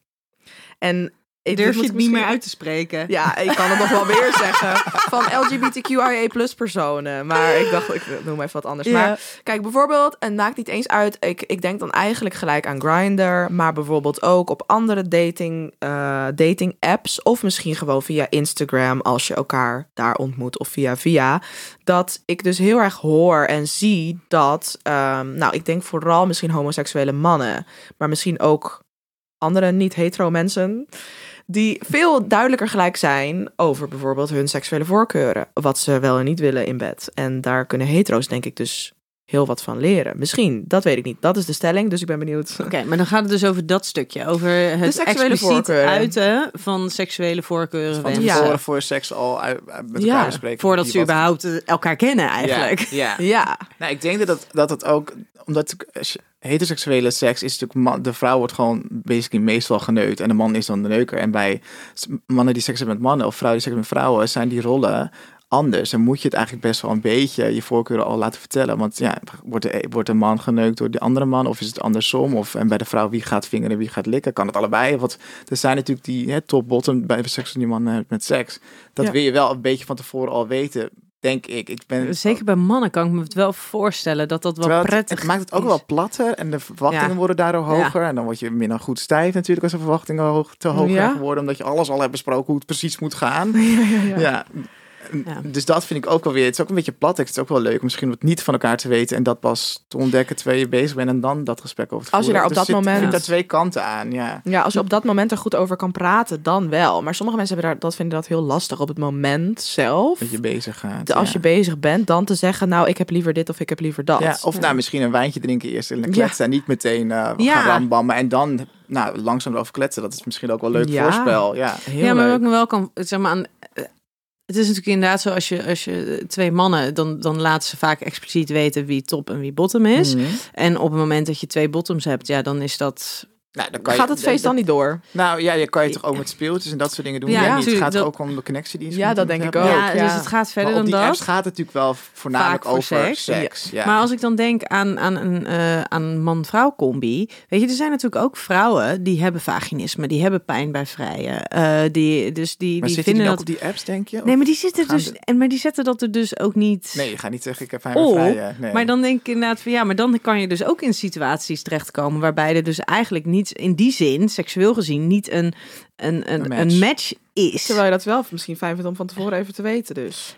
En ik Durf dit je moet het ik niet meer misschien- uit te spreken? Ja, ik kan het nog wel weer zeggen. Van L G B T Q I A plus personen. Maar ik dacht, ik noem even wat anders. Ja. Maar kijk, bijvoorbeeld, en maakt niet eens uit. Ik, ik denk dan eigenlijk gelijk aan Grindr. Maar bijvoorbeeld ook op andere dating, eh, dating apps. Of misschien gewoon via Instagram als je elkaar daar ontmoet. Of via via. Dat ik dus heel erg hoor en zie dat, ehm, nou, ik denk vooral misschien homoseksuele mannen. Maar misschien ook andere niet-hetero mensen, die veel duidelijker gelijk zijn over bijvoorbeeld hun seksuele voorkeuren. Wat ze wel en niet willen in bed. En daar kunnen hetero's denk ik dus heel wat van leren. Misschien, dat weet ik niet. Dat is de stelling, dus ik ben benieuwd. Oké, maar dan gaat het dus over dat stukje. Over het seksuele expliciet voorkeuren. uiten van seksuele voorkeuren. Van wensen. tevoren Ja. voor seks al uit, uit- met Ja, elkaar bespreken. Voordat wie ze wat- überhaupt eh, elkaar kennen eigenlijk. Ja, ja. Ja, Nou, ik denk dat het, dat het ook, omdat als je- heteroseksuele seks is natuurlijk, man, de vrouw wordt gewoon basically meestal geneukt en de man is dan de neuker. En bij s- mannen die seks hebben met mannen of vrouwen die seks hebben met vrouwen, zijn die rollen anders. Dan moet je het eigenlijk best wel een beetje je voorkeuren al laten vertellen. Want ja, wordt de, wordt de man geneukt door de andere man of is het andersom? Of en bij de vrouw wie gaat vingeren, wie gaat likken? Kan het allebei? Want er zijn natuurlijk die hè, top-bottom bij de seks van die man hebt met seks. Dat Ja. wil je wel een beetje van tevoren al weten, denk ik. Ik ben Zeker bij mannen kan ik me het wel voorstellen dat dat wel Terwijl het- prettig het maakt het ook is. wel platter en de verwachtingen Ja. worden daardoor hoger. En dan word je minder goed stijf natuurlijk als de verwachtingen hoog, te hoog Ja. zijn geworden. Omdat je alles al hebt besproken hoe het precies moet gaan. ja, ja, ja. Ja. Ja. Dus dat vind ik ook wel weer. Het is ook een beetje plat. Het is ook wel leuk misschien om het niet van elkaar te weten. En dat pas te ontdekken terwijl je bezig bent. En dan dat gesprek over te Als je voeren. daar op Dus dat zit- moment- Ik vind daar twee kanten aan, ja. Ja, als je op dat moment er goed over kan praten, dan wel. Maar sommige mensen hebben daar, dat vinden dat heel lastig op het moment zelf. Dat je bezig gaat. De- als ja. je bezig bent, dan te zeggen, nou, ik heb liever dit of ik heb liever dat. Ja, of nou misschien een wijntje drinken eerst en dan kletsen. En niet meteen eh Ja. gaan rambammen. En dan nou, langzaam erover kletsen. Dat is misschien ook wel leuk Ja. voorspel. Ja. Heel ja, maar leuk. wat ik me wel kan, zeg maar aan. eh, Het is natuurlijk inderdaad zo als je, als je twee mannen, dan, dan laten ze vaak expliciet weten wie top en wie bottom is. Mhm. En op het moment dat je twee bottoms hebt, ja, dan is dat. Nou, dan kan je- Gaat het feest dan niet door? Nou ja, je kan je toch ook met speeltjes en dat soort dingen doen. Ja, Ja, niet. Het tuurlijk, gaat dat- ook om de connectie die je Ja, met dat iemand denk ik hebt. ook. ja, ja. dus het gaat verder Maar op dan die dat. apps gaat het natuurlijk wel voornamelijk Vaak voor over seks. seks. Ja. Maar als ik dan denk aan, aan een eh, aan man-vrouw combi, weet je, er zijn natuurlijk ook vrouwen die hebben vaginisme, die hebben pijn bij vrijen, eh, die dus die, Maar die zitten vinden die dat. ook op die apps, denk je? Of- Nee, maar die zitten gaan dus de- en maar die zetten dat er dus ook niet. Nee, je gaat niet zeggen ik heb fijn Oh, vrije. Nee. Maar dan denk ik inderdaad van ja, maar dan kan je dus ook in situaties terechtkomen waarbij er dus eigenlijk niet in die zin, seksueel gezien, niet een, een, een, Een een, match. match. is. Terwijl je dat wel misschien fijn vindt om van tevoren even te weten, dus.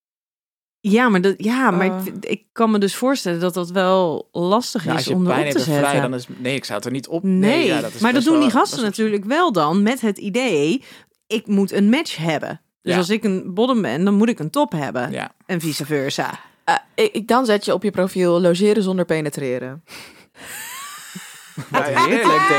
Ja, maar, dat, ja, maar Uh. ik, ik kan me dus voorstellen dat dat wel lastig Ja, is als je om pijn erop hebt te en zetten. vrij, dan is nee, ik zou het er niet op. Nee, ja, dat is maar dat best doen wel- die gasten best wel- natuurlijk wel dan met het idee, ik moet een match hebben. Dus Ja. als ik een bottom ben, dan moet ik een top hebben. Ja. En vice versa. Eh, ik, ik- dan zet je op je profiel logeren zonder penetreren. Ja, heerlijk Dus deze. heb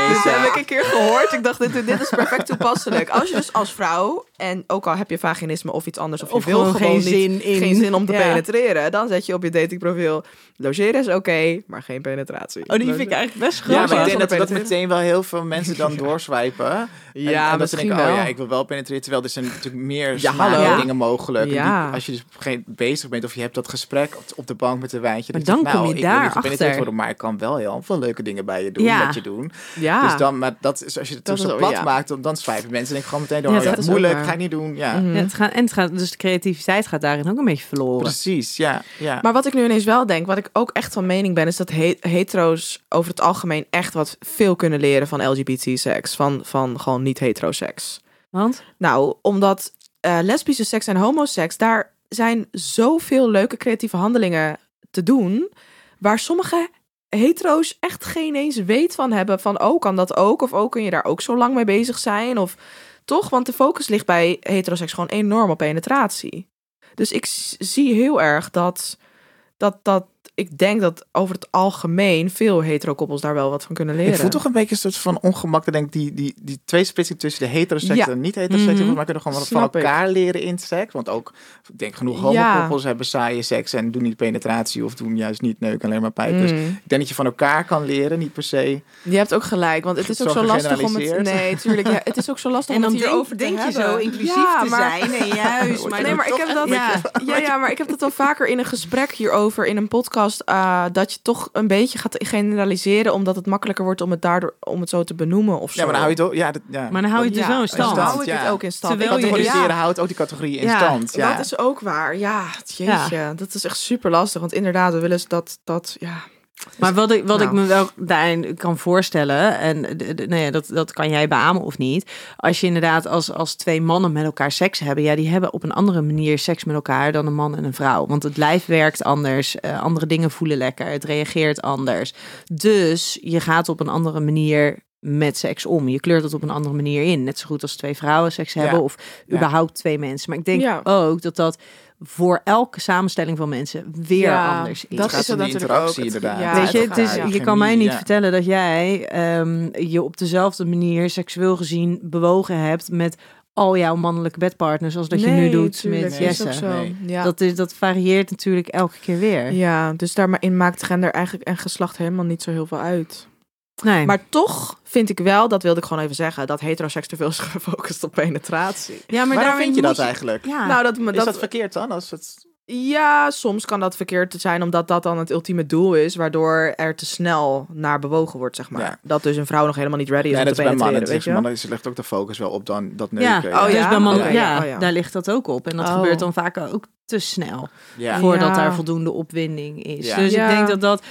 ik een keer gehoord. Ik dacht, dit, dit is perfect toepasselijk. Als je dus als vrouw, en ook al heb je vaginisme of iets anders, of je Of wil gewoon gewoon geen niet, zin in- geen zin om te Ja. penetreren, dan zet je op je datingprofiel, logeren is oké, maar geen penetratie. Oh, die vind ik eigenlijk best Ja, grappig. maar ik denk dat, Zonder dat meteen wel heel veel mensen dan doorswipen. En, Ja, en dat ze misschien denken, oh wel. ja, ik wil wel penetreren. Terwijl er zijn natuurlijk meer Ja, smare hallo. dingen mogelijk. Ja. Die, als je dus geen, bezig bent of je hebt dat gesprek op, op de bank met een wijntje. Maar dat je dan zegt, kom je nou, ik wil daar niet gepenetreerd achter. worden, maar ik kan wel heel veel leuke dingen bij je doen. Ja. Met je doen. Ja. Dus dan, maar dat is, als je het Dat dus is zo ook- plat ja. maakt, dan, dan swipen mensen denk ik gewoon meteen door. Ja, Oh, ja, dat is ook moeilijk, waar. ga ik niet doen. Ja, Mhm. Ja, het gaat, en het gaat, dus de creativiteit gaat daarin ook een beetje verloren. precies. Ja, ja. Maar wat ik nu ineens wel denk, wat ik ook echt van mening ben, is dat he- hetero's over het algemeen echt wat veel kunnen leren van L G B T-seks. Van, van gewoon niet-hetero-seks. Want? Nou, omdat eh, lesbische seks en homoseks, daar zijn zoveel leuke creatieve handelingen te doen, waar sommige hetero's echt geen eens weet van hebben van, oh, kan dat ook? Of oh, kun je daar ook zo lang mee bezig zijn? Of toch? Want de focus ligt bij heteroseks gewoon enorm op penetratie. Dus ik s- zie heel erg dat, dat, dat ik denk dat over het algemeen veel hetero-koppels daar wel wat van kunnen leren. Ik voel toch een beetje een soort van ongemak. Ik denk die, die, die tweesplitsing tussen de heteroseks Ja. en niet-heteroseks. Mhm. Volgens mij kunnen we gewoon wat van Snap ik. elkaar leren in seks. Want ook, ik denk genoeg Ja. homokoppels hebben saaie seks en doen niet penetratie of doen juist niet neuken, alleen maar pijpers. Mm. Ik denk dat je van elkaar kan leren, niet per se. Je hebt ook gelijk, want het is Zo ook zo lastig om het... gegeneraliseerd. Nee, tuurlijk. Ja, het is ook zo lastig En om dan het hierover denk, te denk je hebben. zo inclusief Ja, te maar- zijn. Nee, juist. Maar nee, maar ik heb dat. Ja. Ja, ja, maar ik heb dat al vaker in een gesprek hierover in een podcast. uh, dat je toch een beetje gaat generaliseren, omdat het makkelijker wordt om het daardoor om het zo te benoemen of zo. Ja, maar dan hou je het ook. Ja, dat, ja. Maar dan hou je het dus Ja, wel in stand. Dan hou ik Ja. het ook in stand. Terwijl Ik je- had- Categoriseren ja, houdt ook die categorie in Ja, stand. Ja. dat is ook waar. Ja, jeetje, dat is echt super lastig. Want inderdaad, we willen dat dat ja. Maar wat ik, wat Nou. ik me wel daarin kan voorstellen, en de- de- nou ja, dat, dat kan jij beamen of niet. Als je inderdaad als, als twee mannen met elkaar seks hebben, ja, die hebben op een andere manier seks met elkaar dan een man en een vrouw. Want het lijf werkt anders, uh, andere dingen voelen lekker, het reageert anders. Dus je gaat op een andere manier met seks om. Je kleurt het op een andere manier in. Net zo goed als twee vrouwen seks hebben Ja. of Ja. überhaupt twee mensen. Maar ik denk Ja. ook dat dat voor elke samenstelling van mensen weer Ja, anders is. dat Het gaat is om het die natuurlijk ook. interactie Het- inderdaad. ja, Weet het je, gaat- het is, ja. je chemie, kan mij niet ja. vertellen dat jij ehm, je op dezelfde manier seksueel gezien bewogen hebt met al jouw mannelijke bedpartners als dat je nu Nee, doet tuurlijk, met nee, is ook Jesse. zo. Nee. Ja. Dat, is, dat varieert natuurlijk elke keer weer. ja, dus daarin maakt gender eigenlijk en geslacht helemaal niet zo heel veel uit. Nee. Maar toch vind ik wel, dat wilde ik gewoon even zeggen, dat heteroseks te veel is gefocust op penetratie. ja, maar Waarom daarin vind je moet dat eigenlijk? Ja. Nou, dat, Is dat, dat verkeerd dan? Als het... ja, soms kan dat verkeerd zijn, omdat dat dan het ultieme doel is, waardoor er te snel naar bewogen wordt, zeg maar. Ja. Dat dus een vrouw nog helemaal niet ready is Nee, om dat te is bij penetreren, mannen. weet Dus je? mannen legt ook de focus wel op dan dat ja, neuken. Oh, dus ja? bij mannen, Oké, ja, oh, ja. daar ligt dat ook op. En dat Oh. gebeurt dan vaak ook te snel. Ja. Voordat Ja. daar voldoende opwinding is. Ja. Dus Ja. ik denk dat dat...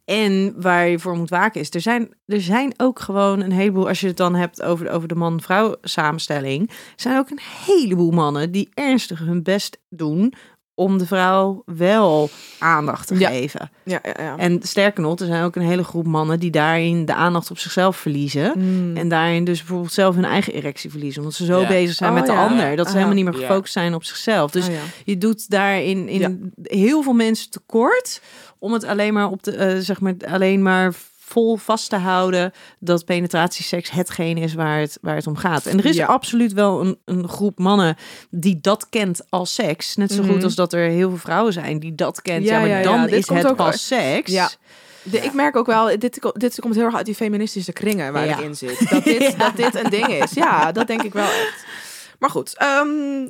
En waar je voor moet waken is... Er zijn, er zijn ook gewoon een heleboel... Als je het dan hebt over, over de man-vrouw samenstelling... Er zijn ook een heleboel mannen die ernstig hun best doen... om de vrouw wel aandacht te Ja. geven. Ja, ja, ja. En sterker nog, er zijn ook een hele groep mannen... die daarin de aandacht op zichzelf verliezen... Mm. En daarin dus bijvoorbeeld zelf hun eigen erectie verliezen. Omdat ze zo Ja. bezig zijn Oh, met de ja. ander. Dat ze Aha. helemaal niet meer Ja. gefocust zijn op zichzelf. Dus Oh, ja. je doet daarin in Ja. heel veel mensen tekort om het alleen maar op de eh, zeg maar alleen maar vol vast te houden dat penetratieseks hetgeen is waar het, waar het om gaat. En er is Ja. absoluut wel een, een groep mannen die dat kent als seks. Net zo Mhm. goed als dat er heel veel vrouwen zijn die dat kent. Ja, Ja, maar ja, ja. dan Dit is komt het ook- pas seks. Ja. De, ik merk ook wel, dit, dit komt heel erg uit die feministische kringen waar Ja. ik in zit. Dat dit, Ja. dat dit een ding is. Ja, dat denk ik wel echt. Maar goed, ehm,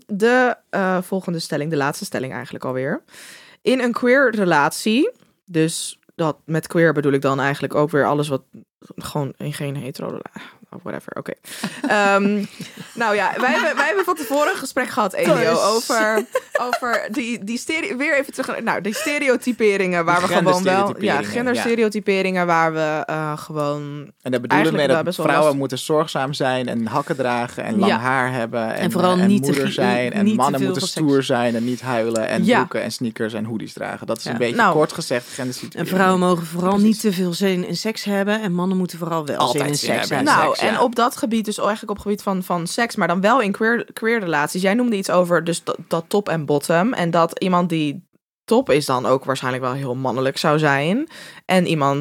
de eh, volgende stelling, de laatste stelling eigenlijk alweer. In een queer relatie, dus dat, met queer bedoel ik dan eigenlijk ook weer alles wat gewoon in geen hetero... Oh, whatever, oké. Ehm, nou ja, wij hebben, wij hebben van tevoren een gesprek gehad, Elio, over, over die, die stereo... Weer even terug naar... Nou, die stereotyperingen waar Die we gewoon wel... Ja, genderstereotyperingen, genderstereotyperingen waar we uh, gewoon... En daar bedoelen we Eigenlijk mee wel dat best wel vrouwen lastig. moeten zorgzaam zijn en hakken dragen en lang Ja. haar hebben. En, En vooral en niet te moeder gi- zijn. En niet te mannen veel moeten van seks. stoer zijn en niet huilen. En Ja. broeken en sneakers en hoodies dragen. Dat is Ja. een beetje Nou. kort gezegd genderstereotypering. En vrouwen mogen vooral Precies. niet te veel zin in seks hebben. En mannen moeten vooral wel Altijd zin in zin seks hebben hebben. in Nou, seks, en ja. op dat gebied, dus eigenlijk op het gebied van, van seks, maar dan wel in queer, queer relaties. Jij noemde iets over dus dat, dat top en bottom. En dat iemand die top is dan ook waarschijnlijk wel heel mannelijk zou zijn. En iemand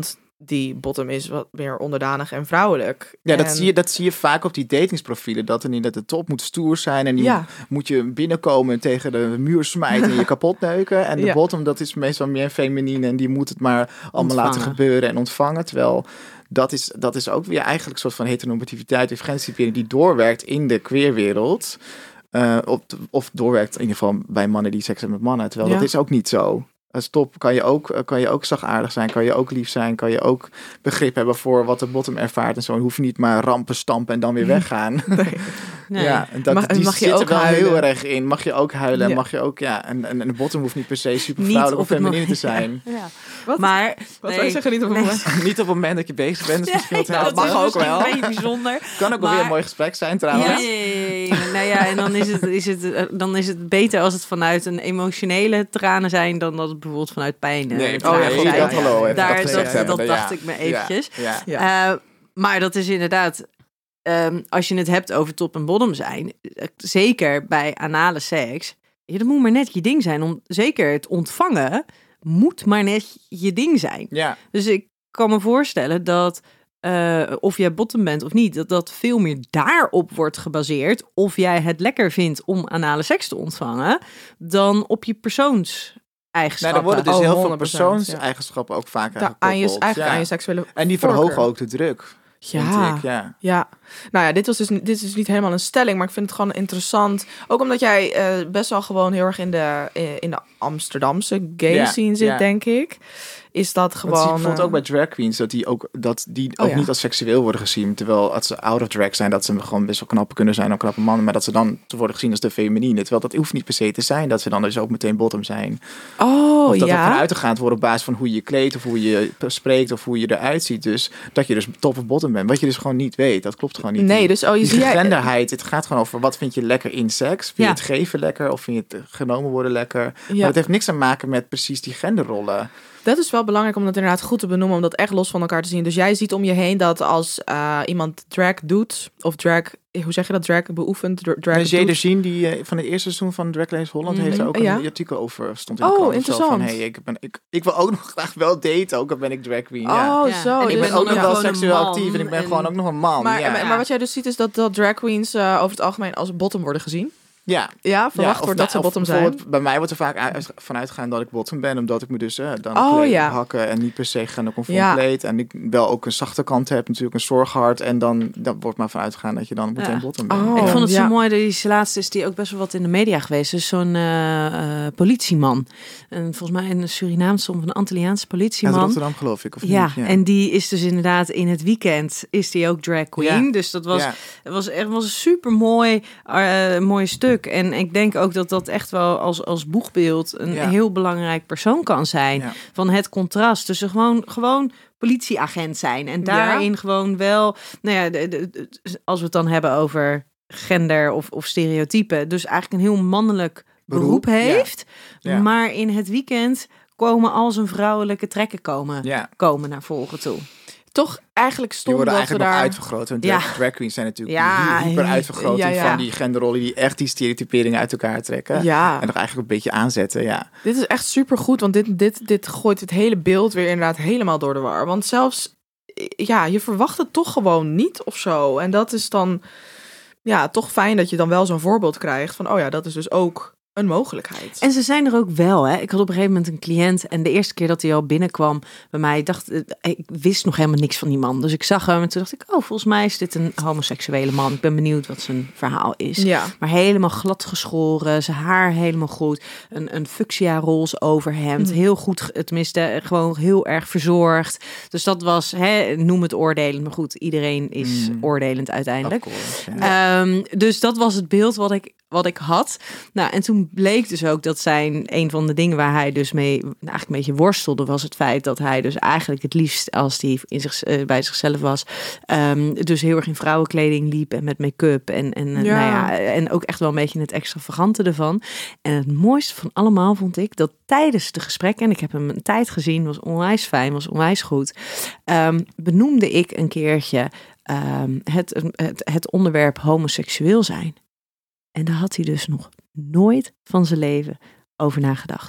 die bottom is wat meer onderdanig en vrouwelijk. Ja, dat, en... zie je, dat zie je vaak op die datingsprofielen. Dat er niet dat de top moet stoer zijn. En die Ja. moet je binnenkomen en tegen de muur smijten en je kapot neuken. En de Ja. bottom, dat is meestal meer feminine. En die moet het maar allemaal Ontvangen. laten gebeuren en ontvangen. Terwijl dat is, dat is ook weer eigenlijk een soort van heteronormativiteit of gendertypering die doorwerkt in de queerwereld. Uh, of, of doorwerkt in ieder geval bij mannen die seks hebben met mannen. Terwijl Ja. dat is ook niet zo. Als top kan je, ook, kan je ook zachtaardig zijn, kan je ook lief zijn, kan je ook begrip hebben voor wat de bottom ervaart en zo. En hoef je niet maar rampen stampen en dan weer weggaan. Nee. Ja, en dat, Mag- die mag je zit er ook wel huilen? heel erg in. Mag je ook huilen, Ja. mag je ook, ja. En, en, en de bottom hoeft niet per se super Niet vrouwelijk of op het feminine te moment- zijn. Ja. Wat? Maar, Wat nee. wij zeggen niet op een Nee. moment. Niet op het moment dat je bezig bent, dus misschien Ja, het dat mag is ook wel. Een beetje bijzonder. Kan ook wel Maar- weer een mooi gesprek zijn Ja, trouwens. ja, ja, ja. Nou ja, en dan is, het, is het, eh, dan is het beter als het vanuit een emotionele tranen zijn dan dat het bijvoorbeeld vanuit pijn eh, Nee, tranen oh ja, zijn. dat hallo, even Daar, dat dat, gezegd hebben, dat ja. dacht ik me eventjes. Ja, ja. Ja. Uh, maar dat is inderdaad, um, als je het hebt over top en bottom zijn, uh, zeker bij anale seks, ja, dat moet maar net je ding zijn. Om, zeker het ontvangen moet maar net je ding zijn. Ja. Dus ik kan me voorstellen dat uh, of jij bottom bent of niet, dat dat veel meer daarop wordt gebaseerd of jij het lekker vindt om anale seks te ontvangen, dan op je persoons Nou, eigenschappen. er worden dus Oh, heel veel honderd procent, persoonseigenschappen ook vaak Da- aan je, gekoppeld. eigenlijk Ja. aan je seksuele En die voorkeur. verhogen ook de druk, Ja. vind ik. Ja. Ja, nou ja, dit, was dus, dit is dus niet helemaal een stelling, maar ik vind het gewoon interessant. Ook omdat jij uh, best wel gewoon heel erg in de, in de Amsterdamse gay Ja, scene zit, ja. denk ik. Is dat gewoon... Dat zie je bijvoorbeeld uh, ook bij drag queens, dat die ook, dat die Oh, ook ja. niet als seksueel worden gezien. Terwijl als ze out of drag zijn, dat ze gewoon best wel knappe kunnen zijn, ook knappe mannen. Maar dat ze dan te worden gezien als de feminine. Terwijl dat hoeft niet per se te zijn, dat ze dan dus ook meteen bottom zijn. Oh, Of dat er ja. vanuit te gaan wordt op basis van hoe je je kleedt, of hoe je spreekt, of hoe je eruit ziet. Dus dat je dus top of bottom bent. Wat je dus gewoon niet weet. Dat klopt gewoon niet. Nee, Die- dus oh, je die ziet... jij- genderheid, het gaat gewoon over wat vind je lekker in seks. Vind Ja. je het geven lekker of vind je het genomen worden lekker? Maar Ja. het heeft niks te maken met precies die genderrollen. Dat is wel belangrijk om dat inderdaad goed te benoemen, om dat echt los van elkaar te zien. Dus jij ziet om je heen dat als uh, iemand drag doet, of drag, hoe zeg je dat, drag beoefent, dra- drag En Jay doet. Jean, die uh, van het eerste seizoen van Drag Race Holland, Mhm. heeft er ook een Ja. artikel over, stond in de Oh, krant. Zo interessant. Van, hey, ik, ben, ik, ik wil ook nog graag wel daten, ook al ben ik drag queen. Oh, ja. Ja. zo. En ik Ik dus- ben ook nog ja. wel gewoon een seksueel man actief en ik ben en- gewoon ook nog een man. Maar, ja. maar, maar wat jij dus ziet is dat, dat drag queens uh, over het algemeen als bottom worden gezien. ja. Ja, verwacht of wordt dat ze nou, of bottom zijn. bijvoorbeeld Bij mij wordt er vaak uit, vanuit gegaan dat ik bottom ben, omdat ik me dus eh, dan Oh, kleed, ja. hakken en niet per se genderconform Ja. kleed. En ik wel ook een zachte kant heb, natuurlijk een zorghart. En dan, dan wordt maar vanuit gegaan dat je dan meteen Ja. bottom bent. Oh. Ik vond het ja. zo mooi, deze laatste is die ook best wel wat in de media geweest. Dus zo'n uh, uh, politieman. En volgens mij een Surinaamse of een Antilliaanse Uit politieman. Rotterdam geloof ik, of Ja, niet? en die is dus inderdaad in het weekend is die ook drag queen. Ja. Dus dat was, Ja. het was echt was een super mooi, uh, mooi stuk. En ik denk ook dat dat echt wel als, als boegbeeld een Ja. heel belangrijk persoon kan zijn. Ja. Van het contrast tussen gewoon, gewoon politieagent zijn. En daarin gewoon wel, nou ja, de, de, de- als we het dan hebben over gender of, of stereotypen. Dus eigenlijk een heel mannelijk beroep, Beroep, ja. heeft. Ja. Maar in het weekend komen al zijn vrouwelijke trekken komen, Ja. komen naar voren toe. Toch eigenlijk Die stom worden dat we eigenlijk nog daar... uitvergroot. Want Ja. drag, drag queens zijn natuurlijk Ja, hy- hyper uitvergroting ja, ja. van die genderrollen die echt die stereotyperingen uit elkaar trekken. Ja. En nog eigenlijk een beetje aanzetten, ja. Dit is echt supergoed, want dit, dit, dit gooit het hele beeld weer inderdaad helemaal door de war. Want zelfs, ja, je verwacht het toch gewoon niet of zo. En dat is dan, ja, toch fijn dat je dan wel zo'n voorbeeld krijgt van, oh ja, dat is dus ook een mogelijkheid. En ze zijn er ook wel, hè. Ik had op een gegeven moment een cliënt en de eerste keer dat hij al binnenkwam bij mij, dacht eh, ik wist nog helemaal niks van die man. Dus ik zag hem en toen dacht ik, oh, volgens mij is dit een homoseksuele man. Ik ben benieuwd wat zijn verhaal is. Ja. Maar helemaal glad geschoren, zijn haar helemaal goed, een, een fuchsia roze overhemd, Mhm. heel goed, ge- tenminste gewoon heel erg verzorgd. Dus dat was, hè, noem het oordelend, maar goed, iedereen is Mm. oordelend uiteindelijk. Of course, ja. Um, dus dat was het beeld wat ik, wat ik had. Nou, en toen bleek dus ook dat zijn een van de dingen waar hij dus mee eigenlijk een beetje worstelde, was het feit dat hij dus eigenlijk het liefst als hij in zich, uh, bij zichzelf was, um, dus heel erg in vrouwenkleding liep en met make-up en, en, Ja. Nou ja, en ook echt wel een beetje het extravagante ervan. En het mooiste van allemaal vond ik dat tijdens de gesprekken, en ik heb hem een tijd gezien, was onwijs fijn, was onwijs goed, um, benoemde ik een keertje um, het, het, het onderwerp homoseksueel zijn. En daar had hij dus nog nooit van zijn leven over nagedacht.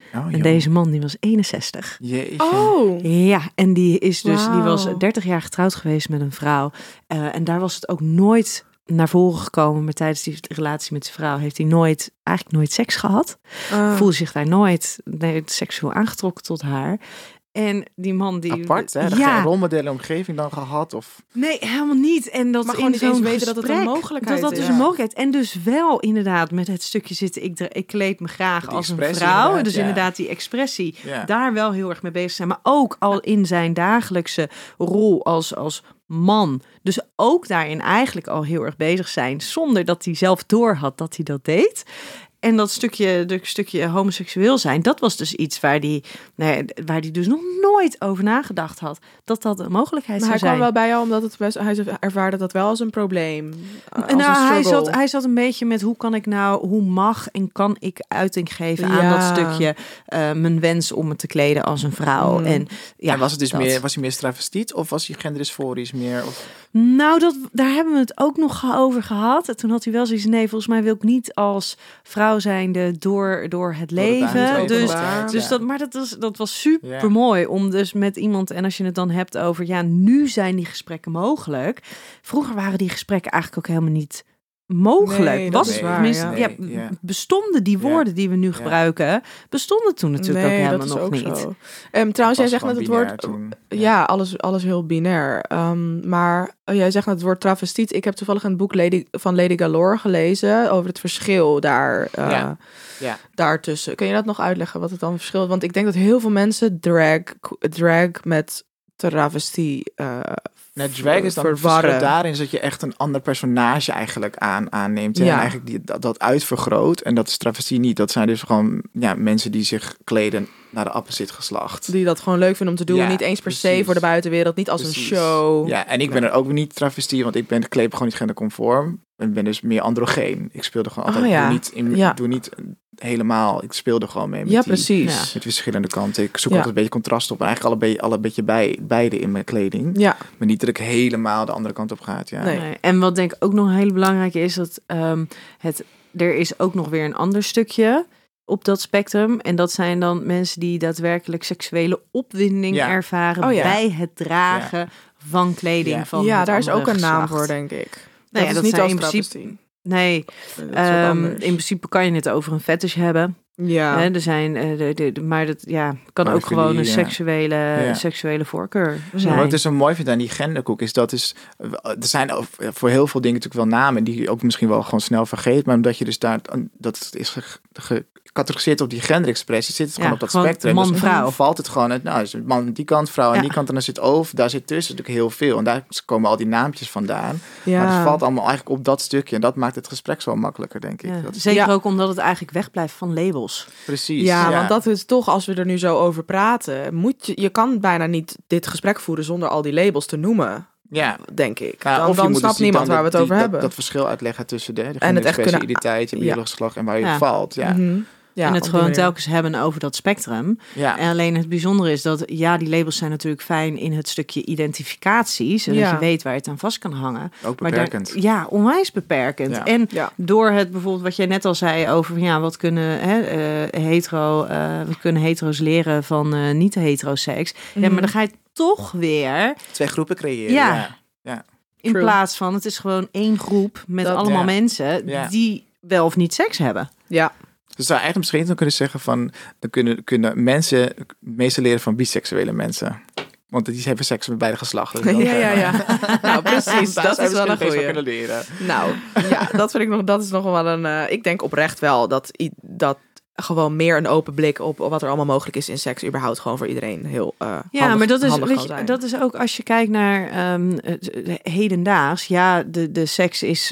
Oh, En joh. deze man die was eenenzestig. Jeetje. Oh. Ja, en die is dus die was Wauw. dertig jaar getrouwd geweest met een vrouw. Uh, en daar was het ook nooit naar voren gekomen. Maar tijdens die relatie met zijn vrouw heeft hij nooit, eigenlijk nooit seks gehad. Uh. Voelde zich daar nooit nee, seksueel aangetrokken tot haar. En die man die... Apart, hè? Ja. Geen rolmodellen omgeving dan gehad? Of... Nee, helemaal niet. En dat Maar gewoon in niet eens zo'n weten dat het een gesprek, mogelijkheid dat dat is. dus een Ja. mogelijkheid. En dus wel inderdaad met het stukje zitten. Ik, ik kleed me graag Die als een expressie vrouw. inderdaad, Dus ja. inderdaad die expressie. Ja. Daar wel heel erg mee bezig zijn. Maar ook al in zijn dagelijkse rol als, als man. Dus ook daarin eigenlijk al heel erg bezig zijn. Zonder dat hij zelf doorhad dat hij dat deed. En dat stukje, dat stukje homoseksueel zijn, dat was dus iets waar die, nee, waar die dus nog nooit over nagedacht had. Dat dat een mogelijkheid Maar hij zou kwam zijn. wel bij jou omdat het best, hij ervaarde dat wel als een probleem. Uh, als Nou, een hij struggle. zat, hij zat een beetje met hoe kan ik nou, hoe mag en kan ik uiting geven aan Ja. dat stukje uh, mijn wens om me te kleden als een vrouw. Mm. En, ja, en was het dus dat. meer, was hij meer travestiet of was hij genderdysforisch meer? Of... Nou, dat, daar hebben we het ook nog ge- over gehad. En toen had hij wel zoiets, nee, volgens mij wil ik niet als vrouw zijnde door, door het leven. buitenleven dus openbaar. dus Ja. dat, maar dat was, dat was super mooi om dus met iemand, en als je het dan hebt over, ja, nu zijn die gesprekken mogelijk. Vroeger waren die gesprekken eigenlijk ook helemaal niet mogelijk. Nee, dat Was, is waar, tenminste, ja. ja, Nee, ja. bestonden die Ja. woorden die we nu Ja. gebruiken, bestonden toen natuurlijk ook Nee, helemaal dat is nog ook niet. zo. Um, trouwens, jij Was zegt net gewoon het binair woord... toen. Ja, alles, alles heel binair. Um, maar oh, jij zegt net het woord travestiet. Ik heb toevallig een boek Lady, van Lady Galore gelezen over het verschil daar, uh, Ja. Ja. daartussen. Kun je dat nog uitleggen, wat het dan verschil is? Want ik denk dat heel veel mensen drag, drag met travestie uh, Nou, drag is dan het verwarren. verschil daarin is dat je echt een ander personage eigenlijk aan, aanneemt. hè, Ja. En eigenlijk die, dat, dat uitvergroot. En dat is travestie niet. Dat zijn dus gewoon ja, mensen die zich kleden naar de opposite geslacht. Die dat gewoon leuk vinden om te doen. Ja, niet eens per se precies. voor de buitenwereld. Niet als Precies. een show. Ja, en ik ben er ook niet travestie, want ik ben kleed gewoon niet genderconform. Ik ben dus meer androgeen. Ik speelde gewoon altijd. Oh, ja. doe niet, in, Ja. doe niet helemaal. Ik speelde gewoon mee met Ja, die, precies. Ja. met verschillende kanten. Ik zoek Ja. altijd een beetje contrast op. En eigenlijk alle, be- alle beetje bij, beide in mijn kleding. Ja. Maar niet dat ik helemaal de andere kant op ga. Ja. Nee. Nee. En wat denk ik ook nog een hele belangrijke is, dat um, het, er is ook nog weer een ander stukje op dat spectrum. En dat zijn dan mensen die daadwerkelijk seksuele opwinding Ja. ervaren Oh ja. bij het dragen van kleding Ja. van Ja, het daar is andere ook een naam geslacht. voor, denk ik. Nou dat ja, is dat niet zijn als in principe- travestie. Nee, Dat is wat um, anders. in principe kan je het over een fetish hebben. Ja. Hè, er zijn, uh, de, de, de- maar dat ja, kan ook Parafilie, gewoon een ja. seksuele, Ja. seksuele voorkeur Maar zijn. wat ik dus zo mooi vind aan die genderkoek is dat is, er zijn ook voor heel veel dingen natuurlijk wel namen die je ook misschien wel gewoon snel vergeet, maar omdat je dus daar, dat is ge, gecategoriseerd op die genderexpressie, zit het gewoon Ja, op dat gewoon spectrum. man, Dus vrouw. dan valt het gewoon uit, nou, is een man aan die kant, vrouw aan Ja. die kant en dan zit over, daar zit tussen natuurlijk heel veel en daar komen al die naampjes vandaan. Ja. Maar het valt allemaal eigenlijk op dat stukje en dat maakt het gesprek zo makkelijker, denk ik. Ja, Dat is, zeker Ja. ook omdat het eigenlijk wegblijft van labels. precies. Ja, want dat is toch, als we er nu zo over praten, moet je, je kan bijna niet dit gesprek voeren zonder al die labels te noemen, ja. denk ik. Ja, dan of je dan moet snapt dus die- niemand dan waar we het die- over dat, hebben. Dat verschil uitleggen tussen de, de En het echt genderexpressie, kunnen- identiteit, je ja. biologisch geslacht en waar je Ja. valt. Ja. Mhm. Ja, en op het die gewoon manier. telkens hebben over dat spectrum. Ja. En alleen het bijzondere is dat, ja, die labels zijn natuurlijk fijn in het stukje identificatie, zodat Ja. je weet waar je het aan vast kan hangen. Ook Maar daar- beperkend. ja, onwijs beperkend. Ja. En Ja. door het bijvoorbeeld wat jij net al zei over, ja, wat kunnen hè, uh, hetero, uh, wat kunnen hetero's leren van uh, niet-heteroseks. Ja, Mhm. maar dan ga je toch weer Twee groepen creëren. Ja. Ja. Ja. in True. plaats van, het is gewoon één groep met Dat- allemaal ja. mensen Ja. die wel of niet seks hebben. Ja. Dus zou eigenlijk misschien dan kunnen zeggen van, dan kunnen, kunnen mensen het meeste leren van biseksuele mensen. Want die hebben seks met beide geslachten. Dus Ja, ja, ja. Nou, precies. Daar Dat zou is je wel een misschien het meest van goeie. kunnen leren. Nou, ja, dat vind ik nog, dat is nog wel een, uh, ik denk oprecht wel dat, i- dat gewoon meer een open blik op wat er allemaal mogelijk is in seks überhaupt gewoon voor iedereen heel uh, Ja, handig, maar dat is, handig weet kan je, zijn. dat is ook als je kijkt naar um, hedendaags. Ja, de, de seks is,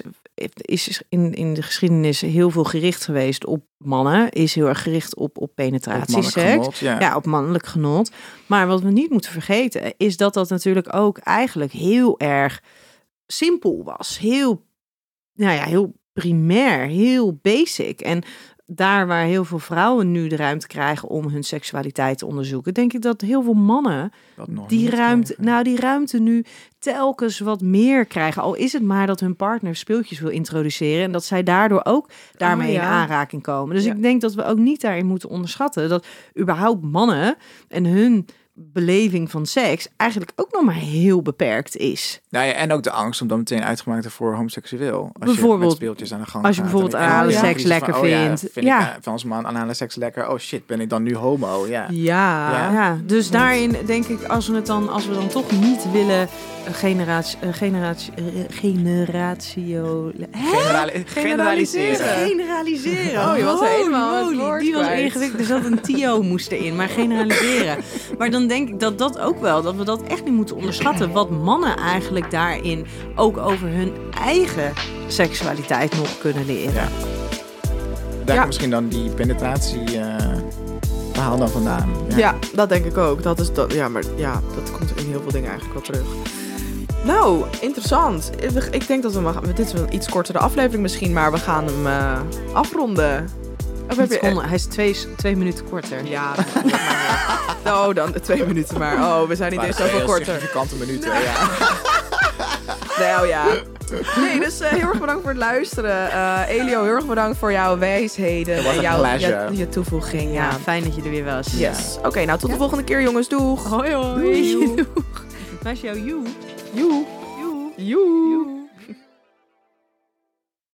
is in, in de geschiedenis heel veel gericht geweest op mannen. Is heel erg gericht op, op Op penetratieseks. mannelijk genot, ja. Ja, op mannelijk genot. Maar wat we niet moeten vergeten is dat dat natuurlijk ook eigenlijk heel erg simpel was. Heel, nou ja, heel primair, heel basic. En daar waar heel veel vrouwen nu de ruimte krijgen om hun seksualiteit te onderzoeken, denk ik dat heel veel mannen Dat nog die niet ruimte, krijgen. nou die ruimte nu telkens wat meer krijgen. Al is het maar dat hun partner speeltjes wil introduceren en dat zij daardoor ook daarmee Oh, ja. in aanraking komen. Dus Ja. ik denk dat we ook niet daarin moeten onderschatten dat überhaupt mannen en hun beleving van seks eigenlijk ook nog maar heel beperkt is. Nou ja, en ook de angst om dan meteen uitgemaakt te voor homoseksueel. Als je Bijvoorbeeld, met speeltjes aan de gang als je gaat. bijvoorbeeld En ik- anale en seks dan crisis lekker van, oh ja, vindt. vind Ja. ik uh, van als man anale seks lekker. Oh shit, ben ik dan nu homo? Ja. Ja. Ja. Ja, dus daarin denk ik, als we het dan, als we dan toch niet willen uh, generatie, uh, generatie, uh, generatio, hè? Generali- generaliseren. Generaliseren. Oh, je was Holy helemaal het moly, woord die was kwijt. ingewikkeld. Er zat een tio moest erin, maar generaliseren. Maar dan denk ik dat dat ook wel, dat we dat echt niet moeten onderschatten. Wat mannen eigenlijk daarin ook over hun eigen seksualiteit nog kunnen leren. Ja. Daar Ja. komt misschien dan die penetratie eh, verhaal dan vandaan. Ja. dat denk ik ook. Dat is dat, ja, maar ja, dat komt in heel veel dingen eigenlijk wel terug. Nou, interessant. Ik denk dat we mag, dit is een iets kortere aflevering misschien, maar we gaan hem uh, afronden. Of heb je, Seconden, hij is twee, twee minuten korter. ja, dat mag maar. Oh, dan twee minuten maar. Oh, we zijn niet eens zoveel korter. Significante minuten, ja. Nou ja. Nee, dus uh, heel erg bedankt voor het luisteren. Uh, Elio, heel erg bedankt voor jouw wijsheden Het was en een jouw pleasure. je, je toevoeging. Ja, Ja. fijn dat je er weer was. Yes. Oké, nou tot de volgende keer jongens. Doeg. Hoi hoi. Doei. Waar is jouw you? Joe. You. Joe.